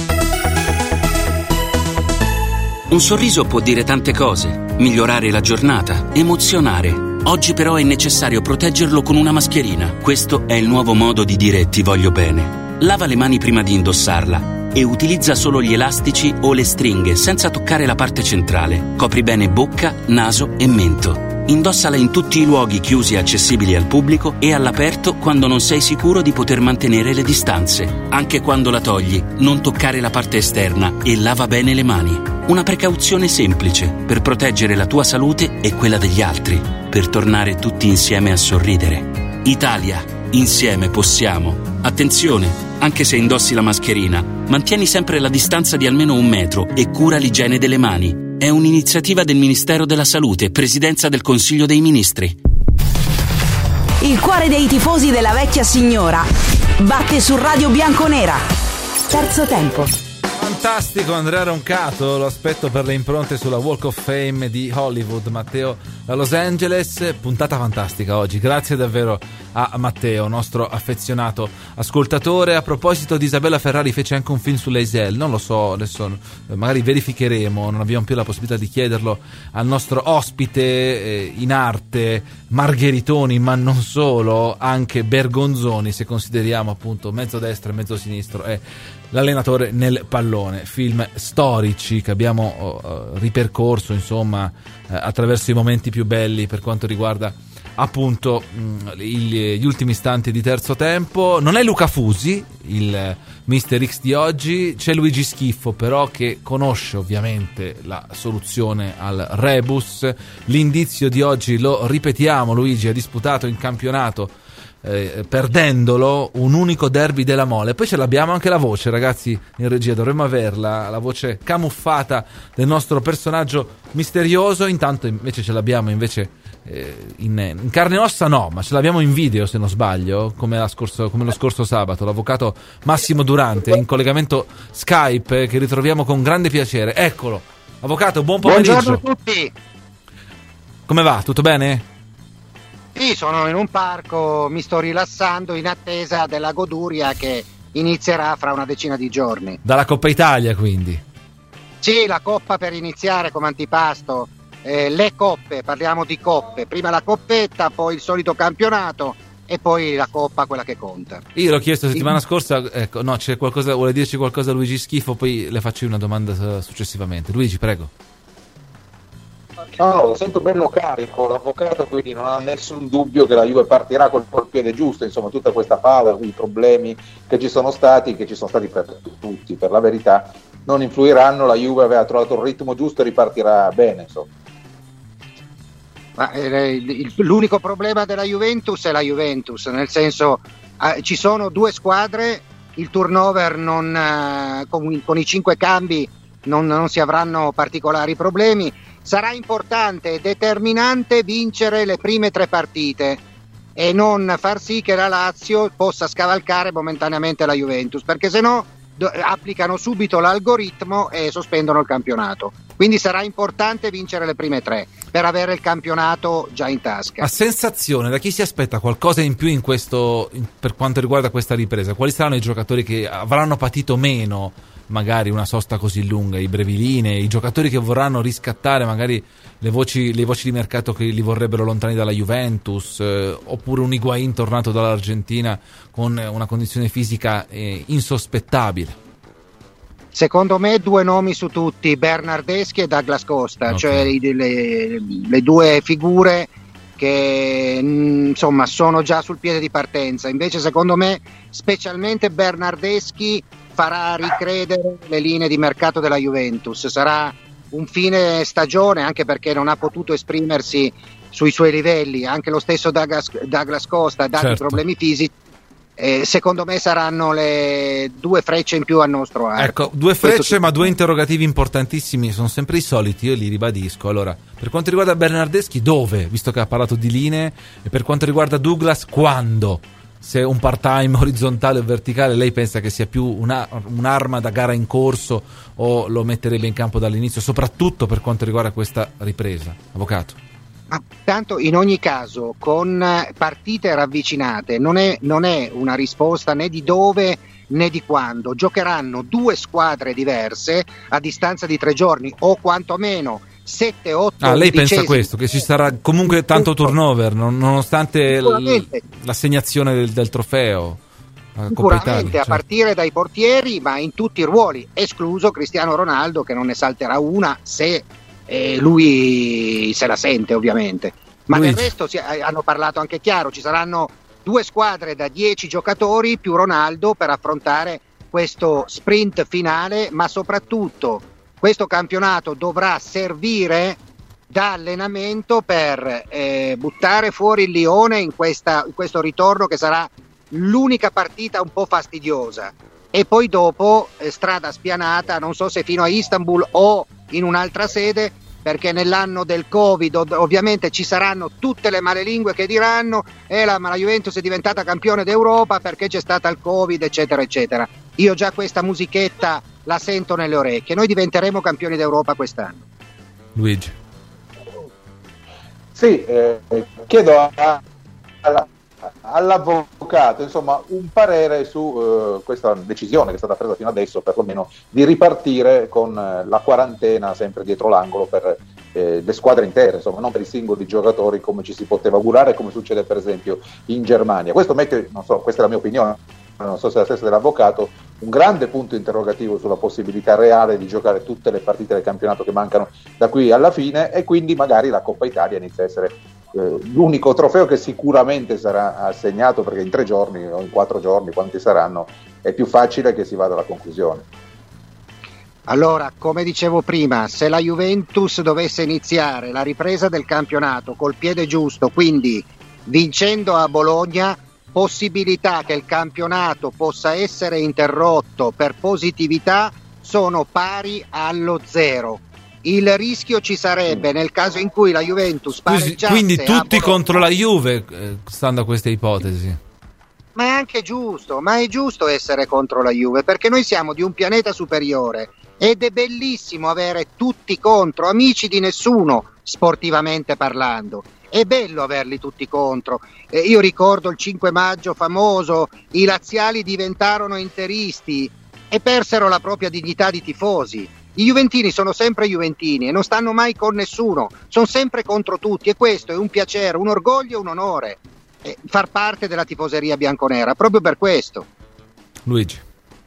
Un sorriso può dire tante cose, migliorare la giornata, emozionare. Oggi però è necessario proteggerlo con una mascherina. Questo è il nuovo modo di dire ti voglio bene. Lava le mani prima di indossarla. e utilizza solo gli elastici o le stringhe senza toccare la parte centrale. Copri bene bocca, naso e mento. Indossala in tutti i luoghi chiusi e accessibili al pubblico e all'aperto quando non sei sicuro di poter mantenere le distanze. Anche quando la togli, non toccare la parte esterna e lava bene le mani. Una precauzione semplice per proteggere la tua salute e quella degli altri, per tornare tutti insieme a sorridere. Italia, insieme possiamo. Attenzione, anche se indossi la mascherina, mantieni sempre la distanza di almeno 1 metro e cura l'igiene delle mani. È un'iniziativa del Ministero della Salute, Presidenza del Consiglio dei Ministri. Il cuore dei tifosi della vecchia signora batte su Radio Bianconera. Terzo tempo. Fantastico Andrea Roncato, lo aspetto per le impronte sulla Walk of Fame di Hollywood. Matteo da Los Angeles, puntata fantastica oggi, grazie davvero a Matteo, nostro affezionato ascoltatore. A proposito di Isabella Ferrari, fece anche un film sull'Eisel, non lo so, adesso magari verificheremo, non abbiamo più la possibilità di chiederlo al nostro ospite in arte, Margheritoni, ma non solo, anche Bergonzoni, se consideriamo appunto mezzo destro e mezzo sinistro, è l'allenatore nel pallone. Film storici che abbiamo ripercorso insomma attraverso i momenti più belli per quanto riguarda appunto gli ultimi istanti di terzo tempo. Non è Luca Fusi il Mister X di oggi, c'è Luigi Schiffo però, che conosce ovviamente la soluzione al rebus. L'indizio di oggi lo ripetiamo: Luigi ha disputato in campionato, perdendolo, un unico derby della Mole. Poi ce l'abbiamo anche la voce, ragazzi, in regia dovremmo averla, la voce camuffata del nostro personaggio misterioso. Intanto invece ce l'abbiamo in carne e ossa, no, ma ce l'abbiamo in video se non sbaglio, come lo scorso sabato, l'avvocato Massimo Durante in collegamento Skype, che ritroviamo con grande piacere. Eccolo, avvocato, buon pomeriggio. Buongiorno a tutti. Come va? Tutto bene? Sì, sono in un parco, mi sto rilassando in attesa della goduria che inizierà fra una decina di giorni. Dalla Coppa Italia, quindi? Sì, la Coppa per iniziare come antipasto. Le coppe, parliamo di coppe, prima la coppetta, poi il solito campionato e poi la Coppa, quella che conta. Io l'ho chiesto settimana scorsa, ecco, no, c'è qualcosa, vuole dirci qualcosa Luigi Schifo, poi le faccio una domanda successivamente. Luigi, prego. No, lo sento bello carico l'avvocato, quindi non ha nessun dubbio che la Juve partirà col piede giusto. Insomma, tutta questa favola, i problemi che ci sono stati per tutti, per la verità, non influiranno. La Juve aveva trovato il ritmo giusto e ripartirà bene, insomma. Ma l'unico problema della Juventus è la Juventus, nel senso ci sono 2 squadre, il turnover con i 5 cambi non si avranno particolari problemi. Sarà importante e determinante vincere le prime 3 partite e non far sì che la Lazio possa scavalcare momentaneamente la Juventus, perché se no applicano subito l'algoritmo e sospendono il campionato. Quindi sarà importante vincere le prime 3 per avere il campionato già in tasca. A sensazione, da chi si aspetta qualcosa in più per quanto riguarda questa ripresa? Quali saranno i giocatori che avranno patito meno magari una sosta così lunga, i breviline, i giocatori che vorranno riscattare magari le voci di mercato che li vorrebbero lontani dalla Juventus, oppure un Higuaín tornato dall'Argentina con una condizione fisica insospettabile? Secondo me 2 nomi su tutti, Bernardeschi e Douglas Costa, okay. Cioè le 2 figure che insomma sono già sul piede di partenza. Invece secondo me specialmente Bernardeschi farà ricredere le linee di mercato della Juventus. Sarà un fine stagione, anche perché non ha potuto esprimersi sui suoi livelli, anche lo stesso Douglas Costa, dati i problemi fisici. Secondo me saranno le 2 frecce in più al nostro arco. Ecco, 2 frecce, ma 2 interrogativi importantissimi, sono sempre i soliti, io li ribadisco. Allora, per quanto riguarda Bernardeschi, dove? Visto che ha parlato di linee. E per quanto riguarda Douglas, quando? Se un part-time orizzontale o verticale, lei pensa che sia più un'arma da gara in corso o lo metterebbe in campo dall'inizio, soprattutto per quanto riguarda questa ripresa? Avvocato. Ma tanto in ogni caso con partite ravvicinate non è una risposta né di dove né di quando. Giocheranno 2 squadre diverse a distanza di 3 giorni o quantomeno 7-8. Lei pensa questo, che ci sarà comunque tanto turnover nonostante l'assegnazione del trofeo? Sicuramente a partire dai portieri, ma in tutti i ruoli, escluso Cristiano Ronaldo, che non ne salterà una se lui se la sente, ovviamente. Ma del resto hanno parlato anche chiaro, ci saranno 2 squadre da 10 giocatori più Ronaldo per affrontare questo sprint finale, ma soprattutto questo campionato dovrà servire da allenamento per buttare fuori il Lione in questo ritorno, che sarà l'unica partita un po' fastidiosa, e poi dopo strada spianata, non so se fino a Istanbul o in un'altra sede, perché nell'anno del Covid ovviamente ci saranno tutte le malelingue che diranno ma la Juventus è diventata campione d'Europa perché c'è stata il Covid, eccetera eccetera. Io già questa musichetta la sento nelle orecchie. Noi diventeremo campioni d'Europa quest'anno. Luigi. Sì, chiedo all'avvocato, insomma, un parere su questa decisione che è stata presa fino adesso, perlomeno, di ripartire con la quarantena sempre dietro l'angolo per le squadre intere, insomma, non per i singoli giocatori come ci si poteva augurare, come succede per esempio in Germania. Questo mette, non so, questa è la mia opinione, non so se è la stessa dell'avvocato, un grande punto interrogativo sulla possibilità reale di giocare tutte le partite del campionato che mancano da qui alla fine, e quindi magari la Coppa Italia inizia a essere l'unico trofeo che sicuramente sarà assegnato, perché in 3 giorni o in 4 giorni, quanti saranno, è più facile che si vada alla conclusione. Allora, come dicevo prima, se la Juventus dovesse iniziare la ripresa del campionato col piede giusto, quindi vincendo a Bologna, possibilità che il campionato possa essere interrotto per positività sono pari allo 0. Il rischio ci sarebbe nel caso in cui la Juventus pareggiasse. Quindi tutti contro la Juve, stando a queste ipotesi. Ma è anche giusto, ma è giusto essere contro la Juve, perché noi siamo di un pianeta superiore ed è bellissimo avere tutti contro, amici di nessuno, sportivamente parlando. È bello averli tutti contro. Io ricordo il 5 maggio famoso, i laziali diventarono interisti e persero la propria dignità di tifosi. I juventini sono sempre juventini e non stanno mai con nessuno, sono sempre contro tutti, e questo è un piacere, un orgoglio e un onore far parte della tifoseria bianconera, proprio per questo. Luigi.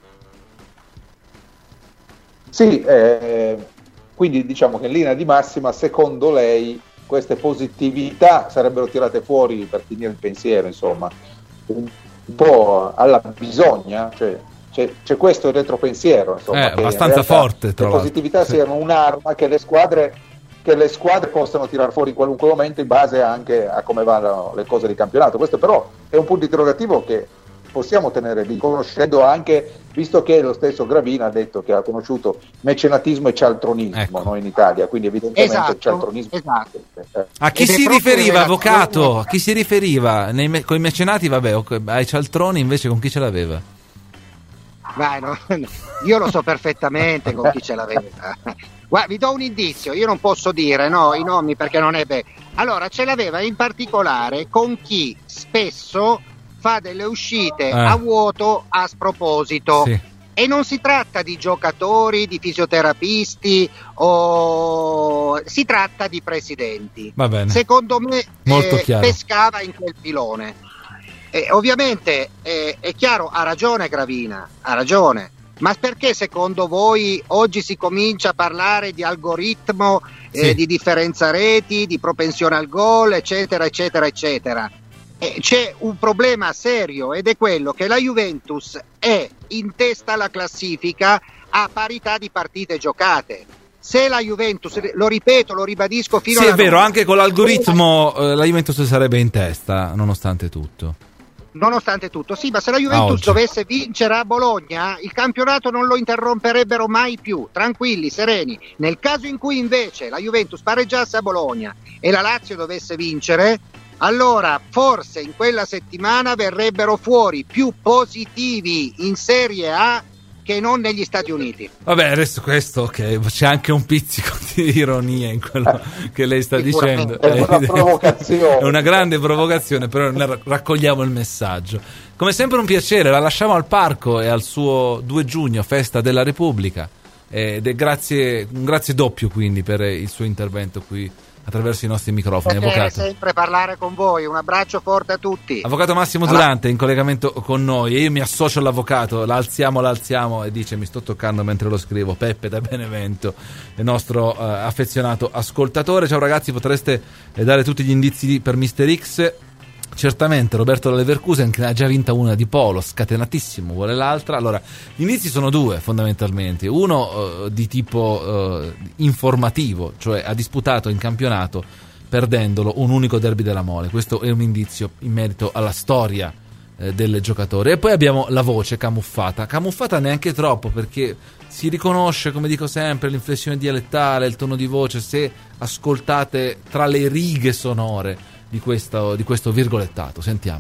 Sì, quindi diciamo che in linea di massima, secondo lei, queste positività sarebbero tirate fuori, per finire il pensiero, insomma, un po' alla bisogna, cioè c'è questo retropensiero, insomma, che abbastanza forte, tra le positività siano un'arma che le squadre possono tirar fuori in qualunque momento, in base anche a come vanno le cose di campionato. Questo però è un punto interrogativo che possiamo tenere lì, conoscendo anche, visto che lo stesso Gravina ha detto che ha conosciuto mecenatismo e cialtronismo, no, in Italia, quindi evidentemente il cialtronismo. Esatto. A chi si riferiva, avvocato? A chi si riferiva? Con i mecenati, vabbè, ai cialtroni invece con chi ce l'aveva? Vai, no, io lo so perfettamente con chi ce l'aveva. Guarda, vi do un indizio, io non posso dire i nomi perché non è bello. Allora, ce l'aveva in particolare con chi spesso fa delle uscite a vuoto a sproposito. Sì. E non si tratta di giocatori, di fisioterapisti, si tratta di presidenti. Va bene. Secondo me molto chiaro. Pescava in quel filone. Ovviamente è chiaro, ha ragione Gravina, ha ragione, ma perché secondo voi oggi si comincia a parlare di algoritmo, di differenza reti, di propensione al gol, eccetera eccetera eccetera? C'è un problema serio, ed è quello che la Juventus è in testa alla classifica a parità di partite giocate. Se la Juventus, lo ripeto, lo ribadisco fino alla è vero, anche con l'algoritmo la Juventus sarebbe in testa nonostante tutto. Nonostante tutto, sì, ma se la Juventus dovesse vincere a Bologna, il campionato non lo interromperebbero mai più, tranquilli, sereni. Nel caso in cui invece la Juventus pareggiasse a Bologna e la Lazio dovesse vincere, allora forse in quella settimana verrebbero fuori più positivi in Serie A che non negli Stati Uniti. Vabbè, adesso questo, ok, c'è anche un pizzico di ironia in quello che lei sta dicendo. È una provocazione. È una grande provocazione, però raccogliamo il messaggio. Come sempre un piacere, la lasciamo al parco e al suo 2 giugno, festa della Repubblica. ed è un grazie doppio quindi per il suo intervento qui attraverso i nostri microfoni. Avvocato, sempre parlare con voi, un abbraccio forte a tutti. Avvocato Massimo Durante in collegamento con noi, e io mi associo all'avvocato, la alziamo e dice: mi sto toccando mentre lo scrivo, Peppe da Benevento, il nostro affezionato ascoltatore. Ciao ragazzi, potreste dare tutti gli indizi per Mister X? Certamente Roberto da Leverkusen, che ne ha già vinta una di polo, scatenatissimo, vuole l'altra. Allora, gli indizi sono due fondamentalmente. Uno di tipo informativo, cioè ha disputato in campionato, perdendolo, un unico derby della Mole. Questo è un indizio in merito alla storia del giocatore. E poi abbiamo la voce camuffata neanche troppo, perché si riconosce, come dico sempre, l'inflessione dialettale, il tono di voce, se ascoltate tra le righe sonore di questo virgolettato. Sentiamo.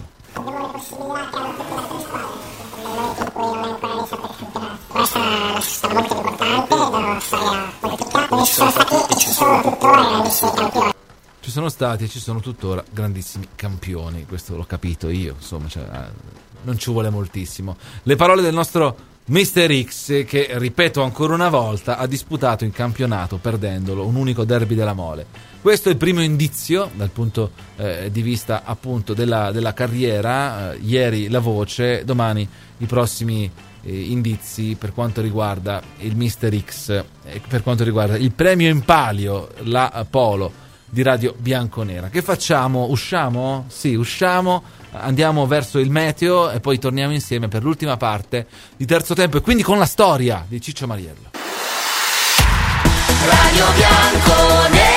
Ci sono stati e ci sono tuttora grandissimi campioni, questo l'ho capito io, insomma, non ci vuole moltissimo. Le parole del nostro Mister X, che ripeto ancora una volta, ha disputato in campionato perdendolo, un unico derby della Mole. Questo è il primo indizio dal punto di vista appunto della carriera. Ieri la voce, domani i prossimi indizi per quanto riguarda il Mister X, per quanto riguarda il premio in palio, la polo di Radio Bianconera. Che facciamo? Usciamo? Sì, usciamo, andiamo verso il meteo e poi torniamo insieme per l'ultima parte di Terzo Tempo, e quindi con la storia di Ciccio Mariello. Radio Bianconera.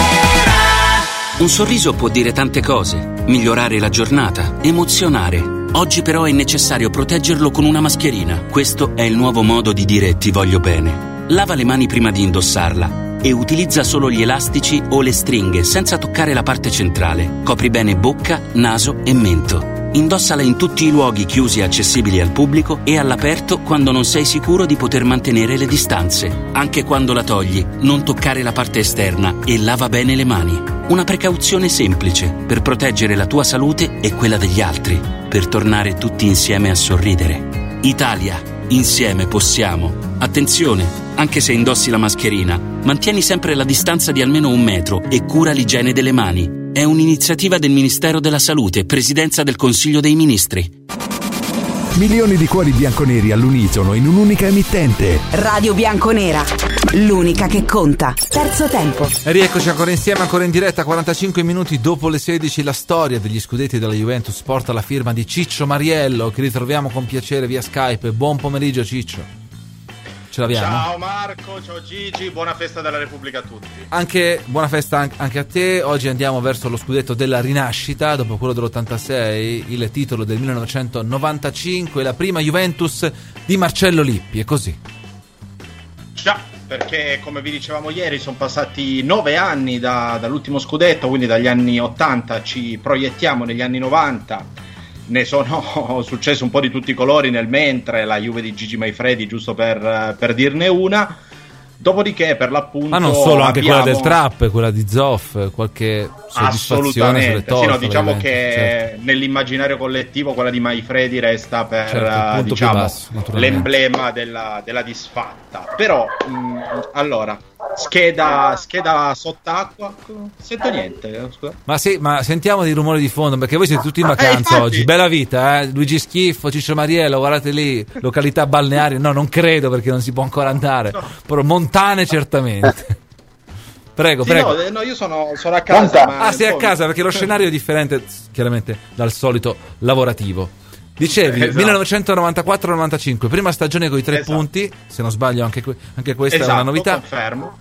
Un sorriso può dire tante cose, migliorare la giornata, emozionare. Oggi però è necessario proteggerlo con una mascherina. Questo è il nuovo modo di dire ti voglio bene. Lava le mani prima di indossarla e utilizza solo gli elastici o le stringhe senza toccare la parte centrale. Copri bene bocca, naso e mento. Indossala in tutti i luoghi chiusi e accessibili al pubblico e all'aperto quando non sei sicuro di poter mantenere le distanze. Anche quando la togli, non toccare la parte esterna e lava bene le mani. Una precauzione semplice per proteggere la tua salute e quella degli altri, per tornare tutti insieme a sorridere. Italia, insieme possiamo. Attenzione, anche se indossi la mascherina, mantieni sempre la distanza di almeno 1 metro e cura l'igiene delle mani. È un'iniziativa del Ministero della Salute, Presidenza del Consiglio dei Ministri. Milioni di cuori bianconeri all'unisono in un'unica emittente. Radio Bianconera, l'unica che conta. Terzo Tempo. E rieccoci ancora insieme, ancora in diretta, 45 minuti dopo le 16. La storia degli scudetti della Juventus porta la firma di Ciccio Mariello, che ritroviamo con piacere via Skype. Buon pomeriggio Ciccio. Ce l'abbiamo? Ciao Marco, ciao Gigi, buona festa della Repubblica a tutti. Anche buona festa anche a te. Oggi andiamo verso lo scudetto della rinascita, dopo quello dell'86, il titolo del 1995, la prima Juventus di Marcello Lippi, è così. Già, perché come vi dicevamo ieri sono passati 9 anni dall'ultimo scudetto, quindi dagli anni 80 ci proiettiamo negli anni 90. Ne sono successe un po' di tutti i colori nel mentre, la Juve di Gigi Maifredi, giusto per dirne una. Dopodiché, per l'appunto, ma non solo, anche quella del Trap, quella di Zoff, qualche soddisfazione sulle sì, no, diciamo che certo, nell'immaginario collettivo quella di Maifredi resta per certo, diciamo, basso, l'emblema della disfatta. Però allora scheda sott'acqua, sento niente, scusa. Ma sì, ma sentiamo dei rumori di fondo, perché voi siete tutti in vacanza oggi. Bella vita, Luigi Schiffo, Ciccio Mariello, guardate lì, località balneari. No, non credo, perché non si può ancora andare, no. Però montane certamente. Prego, sì, prego. No, io sono a casa. Sei a casa, perché lo scenario è differente chiaramente dal solito lavorativo. Dicevi, esatto. 1994-95, prima stagione con i 3 esatto, punti, se non sbaglio anche questa esatto, è una novità. Confermo.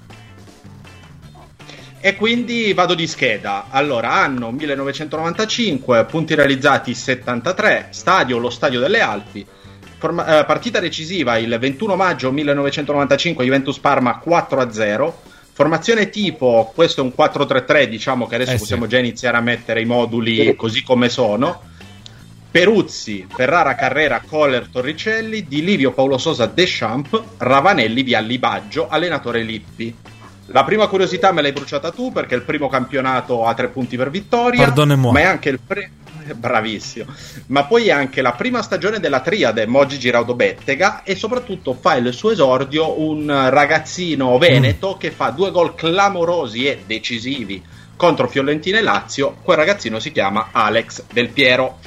E quindi vado di scheda. Allora, anno 1995, punti realizzati 73, stadio lo Stadio delle Alpi, partita decisiva il 21 maggio 1995, Juventus-Parma 4-0, formazione tipo, questo è un 4-3-3, diciamo che adesso possiamo già iniziare a mettere i moduli così come sono. Peruzzi, Ferrara, Carrera, Coller, Torricelli, Di Livio, Paolo Sosa, Deschamps, Ravanelli, Vialli, Baggio, allenatore Lippi. La prima curiosità me l'hai bruciata tu, perché è il primo campionato a 3 punti per vittoria, ma è anche bravissimo. Ma poi è anche la prima stagione della triade Mogi Giraudo Bettega, e soprattutto fa il suo esordio un ragazzino veneto che fa 2 gol clamorosi e decisivi contro Fiorentina e Lazio. Quel ragazzino si chiama Alex Del Piero.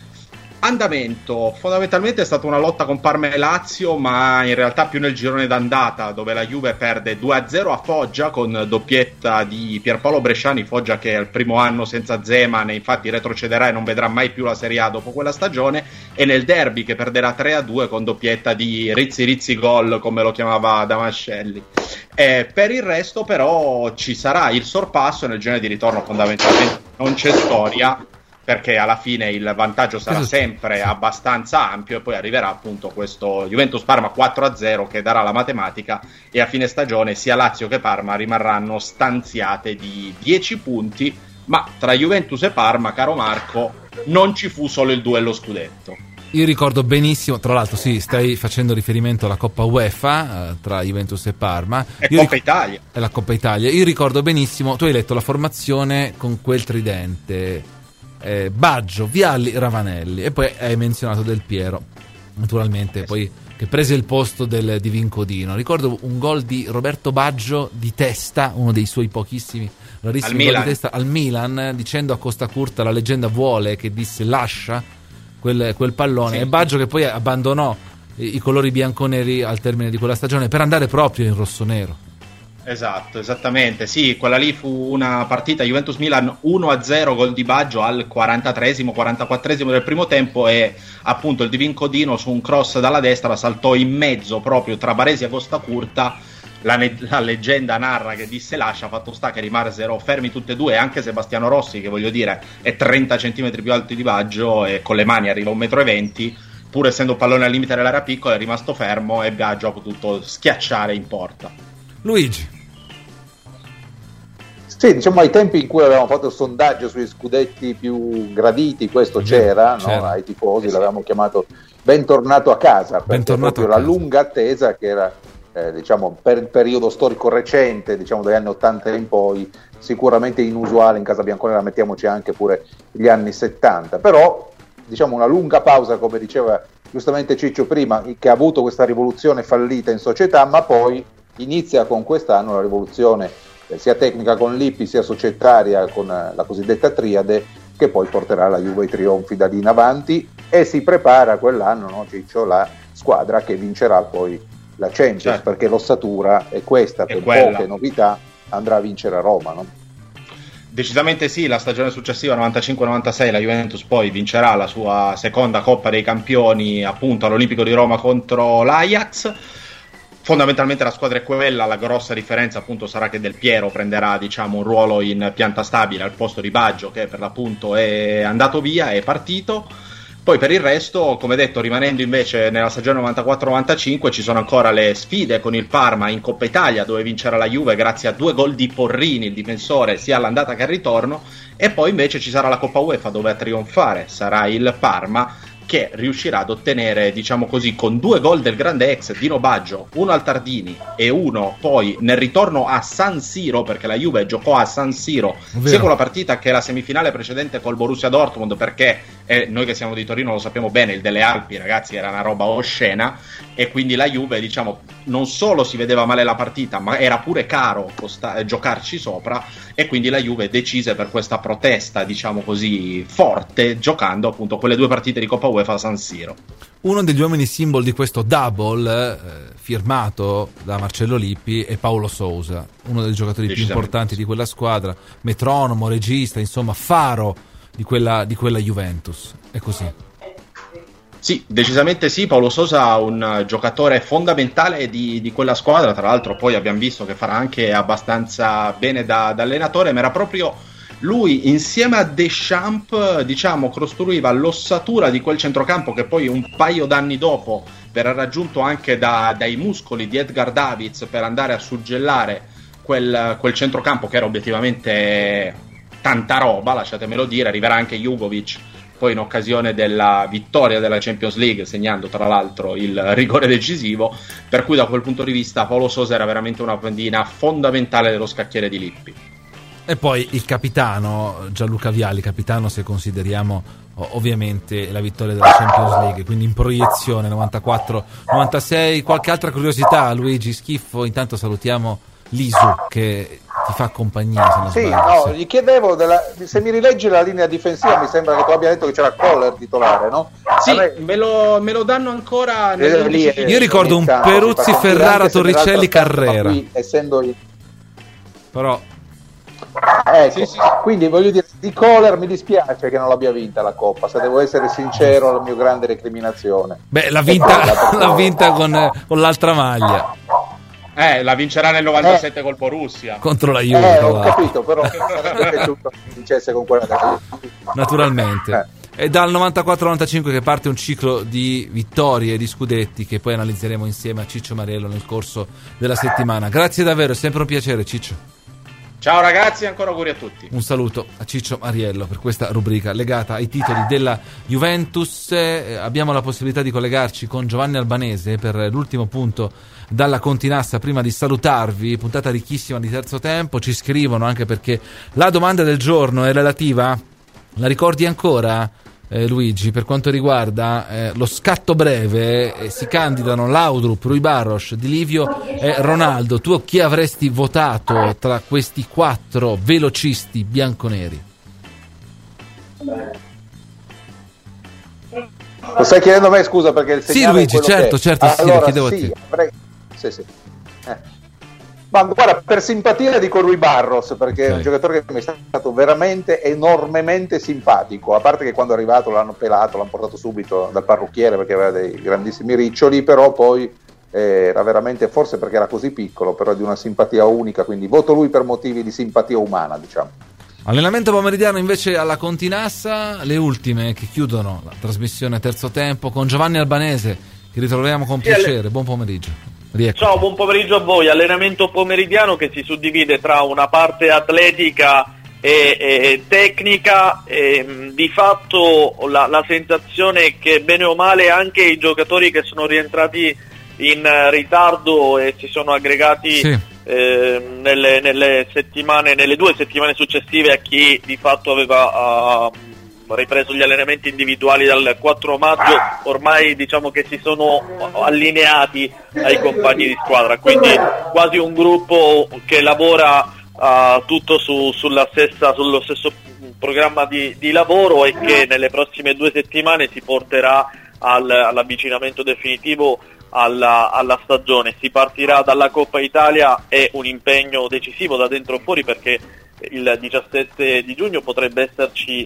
Andamento, fondamentalmente è stata una lotta con Parma e Lazio, ma in realtà più nel girone d'andata, dove la Juve perde 2-0 a Foggia con doppietta di Pierpaolo Bresciani. Foggia che è il primo anno senza Zeman e infatti retrocederà e non vedrà mai più la Serie A dopo quella stagione, e nel derby che perderà 3-2 con doppietta di Rizzi gol, come lo chiamava Damascelli. Per il resto però ci sarà il sorpasso, e nel girone di ritorno fondamentalmente non c'è storia, perché alla fine il vantaggio sarà sempre abbastanza ampio, e poi arriverà appunto questo Juventus-Parma 4-0 che darà la matematica, e a fine stagione sia Lazio che Parma rimarranno stanziate di 10 punti, ma tra Juventus e Parma, caro Marco, non ci fu solo il duello scudetto. Io ricordo benissimo, tra l'altro sì, stai facendo riferimento alla Coppa UEFA tra Juventus e Parma. E Coppa Italia. È la Coppa Italia. Io ricordo benissimo, tu hai letto la formazione con quel tridente. Baggio, Vialli, Ravanelli, e poi hai menzionato Del Piero, naturalmente, poi che prese il posto di Vincodino. Ricordo un gol di Roberto Baggio di testa, uno dei suoi pochissimi rarissimi gol di testa al Milan, dicendo a Costa Curta: la leggenda vuole, che disse lascia quel pallone, sì. E Baggio che poi abbandonò i colori bianconeri al termine di quella stagione per andare proprio in rossonero. Esatto, esattamente, sì, quella lì fu una partita Juventus-Milan 1-0, gol di Baggio al 43esimo, 44esimo del primo tempo, e appunto il di Vincodino su un cross dalla destra la saltò in mezzo proprio tra Baresi e Costa Curta. La leggenda narra che disse lascia, fatto sta che rimasero fermi tutti e due, anche Sebastiano Rossi, che voglio dire è 30 cm più alto di Baggio e con le mani arriva a 1,20 m, pur essendo un pallone al limite dell'area piccola è rimasto fermo e Baggio ha potuto schiacciare in porta. Luigi. Sì, diciamo ai tempi in cui avevamo fatto il sondaggio sugli scudetti più graditi, questo c'era. No? Ai tifosi l'avevamo chiamato bentornato a casa, perché proprio la lunga attesa che era diciamo per il periodo storico recente, diciamo dagli anni 80 in poi, sicuramente inusuale in casa bianconera, mettiamoci anche pure gli anni 70, però diciamo una lunga pausa, come diceva giustamente Ciccio prima, che ha avuto questa rivoluzione fallita in società, ma poi inizia con quest'anno la rivoluzione sia tecnica con Lippi sia societaria con la cosiddetta triade, che poi porterà la Juve ai trionfi da lì in avanti, e si prepara quell'anno, no, Ciccio, la squadra che vincerà poi la Champions, certo. Perché l'ossatura è questa, per poche novità andrà a vincere a Roma, no? Decisamente sì, la stagione successiva 95-96 la Juventus poi vincerà la sua seconda Coppa dei Campioni appunto all'Olimpico di Roma contro l'Ajax. Fondamentalmente la squadra è quella, la grossa differenza appunto sarà che Del Piero prenderà diciamo un ruolo in pianta stabile al posto di Baggio, che per l'appunto è andato via, è partito. Poi per il resto, come detto, rimanendo invece nella stagione 94-95 ci sono ancora le sfide con il Parma in Coppa Italia, dove vincerà la Juve grazie a 2 gol di Porrini, il difensore, sia all'andata che al ritorno, e poi invece ci sarà la Coppa UEFA dove a trionfare sarà il Parma, che riuscirà ad ottenere, diciamo così, con 2 gol del grande ex Dino Baggio, uno al Tardini e uno poi nel ritorno a San Siro, perché la Juve giocò a San Siro sia con la partita che la semifinale precedente col Borussia Dortmund, perché noi che siamo di Torino lo sappiamo bene, il delle Alpi, ragazzi, era una roba oscena, e quindi la Juve, diciamo, non solo si vedeva male la partita, ma era pure caro giocarci sopra, e quindi la Juve decise per questa protesta, diciamo così, forte, giocando appunto quelle 2 partite di Coppa UEFA a San Siro. Uno degli uomini simbolo di questo double firmato da Marcello Lippi è Paulo Sousa, uno dei giocatori più importanti di quella squadra, metronomo, regista, insomma faro di quella Juventus. È così. Sì, decisamente sì, Paulo Sousa un giocatore fondamentale di quella squadra, tra l'altro poi abbiamo visto che farà anche abbastanza bene da allenatore, ma era proprio lui insieme a Deschamps, diciamo, costruiva l'ossatura di quel centrocampo che poi un paio d'anni dopo verrà raggiunto anche dai muscoli di Edgar Davids per andare a suggellare quel centrocampo che era obiettivamente tanta roba, lasciatemelo dire. Arriverà anche Jugovic poi in occasione della vittoria della Champions League, segnando tra l'altro il rigore decisivo, per cui da quel punto di vista Paulo Sousa era veramente una pedina fondamentale dello scacchiere di Lippi. E poi il capitano Gianluca Vialli, capitano se consideriamo ovviamente la vittoria della Champions League, quindi in proiezione 94-96. Qualche altra curiosità, Luigi Schiffo? Intanto salutiamo Lisu che ti fa compagnia, se non sbaglio. Gli chiedevo se mi rileggi la linea difensiva, mi sembra che tu abbia detto che c'era Kohler titolare, no? Sì, me lo danno ancora io ricordo un Peruzzi, Ferrara, Torricelli, Carrera qui, essendo però sì. Quindi voglio dire, di Kohler mi dispiace che non l'abbia vinta la Coppa, se devo essere sincero, la mia grande recriminazione. L'ha vinta con l'altra maglia. La vincerà nel 97 col Borussia contro la Juve. Ho capito, però sarebbe piaciuto che vincesse con quella della Juve. Naturalmente. È dal 94-95 che parte un ciclo di vittorie e di scudetti che poi analizzeremo insieme a Ciccio Mariello nel corso della settimana. Grazie davvero, è sempre un piacere, Ciccio. Ciao ragazzi, ancora auguri a tutti. Un saluto a Ciccio Mariello per questa rubrica legata ai titoli della Juventus. Abbiamo la possibilità di collegarci con Giovanni Albanese per l'ultimo punto dalla Continassa prima di salutarvi. Puntata ricchissima di terzo tempo. Ci scrivono anche perché la domanda del giorno è relativa, la ricordi ancora Luigi, per quanto riguarda lo scatto breve? Si candidano Laudrup, Rui Barros, Di Livio e Ronaldo. Tu chi avresti votato tra questi 4 velocisti bianconeri? Lo stai chiedendo a me, scusa, perché il segnale Luigi, certo, allora, lo chiedevo a te. Sì. Ma guarda, per simpatia dico Rui Barros, perché è un giocatore che mi è stato veramente enormemente simpatico, a parte che quando è arrivato l'hanno pelato, l'hanno portato subito dal parrucchiere perché aveva dei grandissimi riccioli, però poi era veramente, forse perché era così piccolo, però di una simpatia unica, quindi voto lui per motivi di simpatia umana, diciamo. Allenamento pomeridiano invece alla Continassa, le ultime che chiudono la trasmissione terzo tempo con Giovanni Albanese, che ritroviamo con piacere. Buon pomeriggio. Rieccoci. Ciao, buon pomeriggio a voi. Allenamento pomeridiano che si suddivide tra una parte atletica e tecnica. Di fatto la sensazione è che bene o male anche i giocatori che sono rientrati in ritardo e si sono aggregati nelle 2 settimane successive a chi di fatto aveva ripreso gli allenamenti individuali dal 4 maggio, ormai diciamo che si sono allineati ai compagni di squadra, quindi quasi un gruppo che lavora tutto sullo stesso programma di lavoro e che nelle prossime 2 settimane si porterà all'avvicinamento definitivo alla stagione. Si partirà dalla Coppa Italia, è un impegno decisivo da dentro o fuori, perché il 17 di giugno potrebbe esserci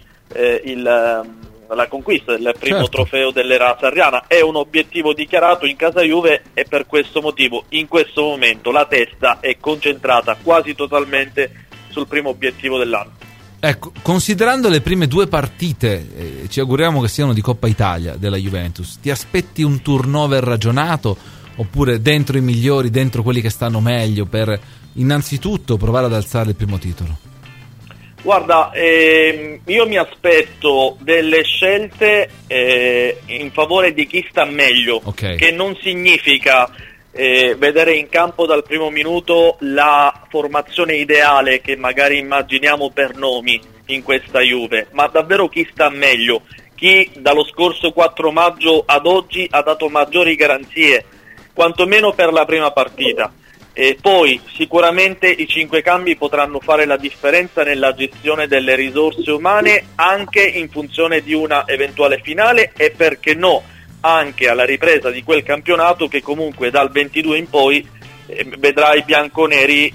la conquista del primo trofeo dell'era sarriana. È un obiettivo dichiarato in casa Juve e per questo motivo in questo momento la testa è concentrata quasi totalmente sul primo obiettivo dell'anno. Ecco, considerando le prime 2 partite, ci auguriamo che siano di Coppa Italia della Juventus, ti aspetti un turnover ragionato oppure dentro i migliori, dentro quelli che stanno meglio, per innanzitutto provare ad alzare il primo titolo? Guarda, io mi aspetto delle scelte in favore di chi sta meglio, che non significa vedere in campo dal primo minuto la formazione ideale che magari immaginiamo per nomi in questa Juve, ma davvero chi sta meglio, chi dallo scorso 4 maggio ad oggi ha dato maggiori garanzie, quantomeno per la prima partita. E poi sicuramente i 5 cambi potranno fare la differenza nella gestione delle risorse umane, anche in funzione di una eventuale finale e, perché no, anche alla ripresa di quel campionato che comunque dal 22 in poi vedrà i bianconeri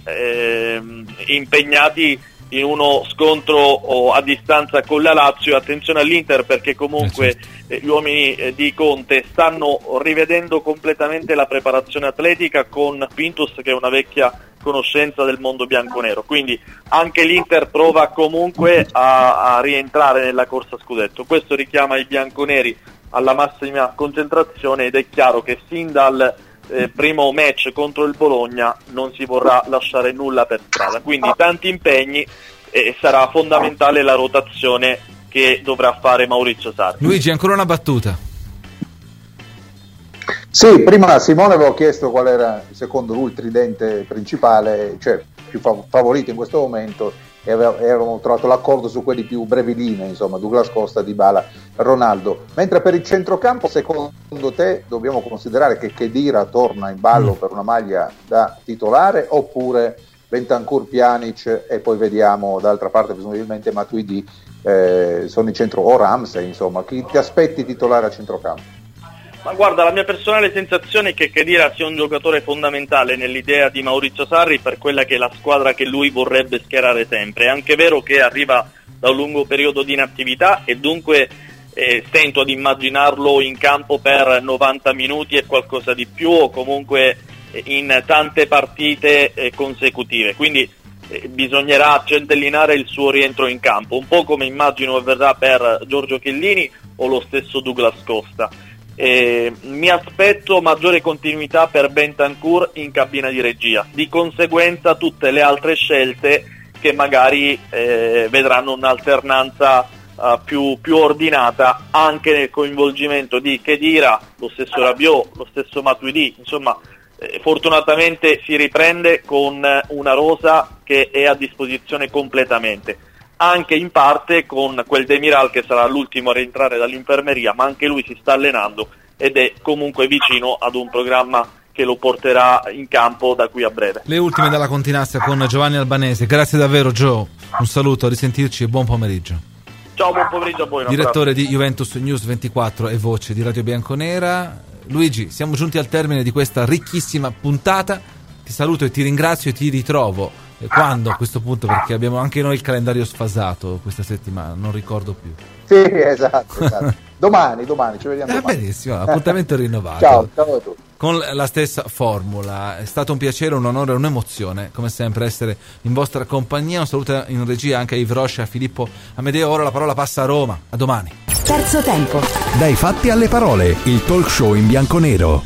impegnati in uno scontro a distanza con la Lazio. Attenzione all'Inter, perché comunque gli uomini di Conte stanno rivedendo completamente la preparazione atletica con Pintus, che è una vecchia conoscenza del mondo bianconero, quindi anche l'Inter prova comunque a rientrare nella corsa scudetto. Questo richiama i bianconeri alla massima concentrazione ed è chiaro che sin dal primo match contro il Bologna non si vorrà lasciare nulla per strada, quindi tanti impegni e sarà fondamentale la rotazione che dovrà fare Maurizio Sarri. Luigi, ancora una battuta. Sì, prima Simone avevo chiesto qual era secondo lui il tridente principale, cioè più favorito in questo momento, e avevamo trovato l'accordo su quelli più brevilinei, insomma Douglas Costa, Dybala, Ronaldo. Mentre per il centrocampo, secondo te dobbiamo considerare che Khedira torna in ballo per una maglia da titolare, oppure Bentancur, Pjanic e poi vediamo d'altra parte presumibilmente Matuidi sono in centro, o Ramsey, insomma chi ti aspetti titolare a centrocampo? Ma guarda, la mia personale sensazione è che Khedira sia un giocatore fondamentale nell'idea di Maurizio Sarri per quella che è la squadra che lui vorrebbe schierare sempre. È anche vero che arriva da un lungo periodo di inattività e dunque stento ad immaginarlo in campo per 90 minuti e qualcosa di più, o comunque in tante partite consecutive. Quindi bisognerà centellinare il suo rientro in campo, un po' come immagino avverrà per Giorgio Chiellini o lo stesso Douglas Costa. Mi aspetto maggiore continuità per Bentancur in cabina di regia, di conseguenza tutte le altre scelte che magari vedranno un'alternanza più ordinata anche nel coinvolgimento di Khedira, lo stesso Rabiot, lo stesso Matuidi, insomma fortunatamente si riprende con una rosa che è a disposizione completamente, anche in parte con quel Demiral che sarà l'ultimo a rientrare dall'infermeria, ma anche lui si sta allenando ed è comunque vicino ad un programma che lo porterà in campo da qui a breve. Le ultime dalla Continazza con Giovanni Albanese. Grazie davvero Gio, un saluto, a risentirci e buon pomeriggio. Ciao, buon pomeriggio a voi. Direttore di Juventus News 24 e voce di Radio Bianconera. Luigi, siamo giunti al termine di questa ricchissima puntata, ti saluto e ti ringrazio e ti ritrovo quando a questo punto, perché abbiamo anche noi il calendario sfasato questa settimana, non ricordo più. Sì, esatto. domani ci vediamo domani. Benissimo, appuntamento rinnovato. Ciao a tutti. Con la stessa formula, è stato un piacere, un onore, un'emozione come sempre essere in vostra compagnia. Un saluto in regia anche a Yves Roche e a Filippo Amedeo. Ora la parola passa a Roma, a domani. Terzo tempo. Dai fatti alle parole, il talk show in bianconero.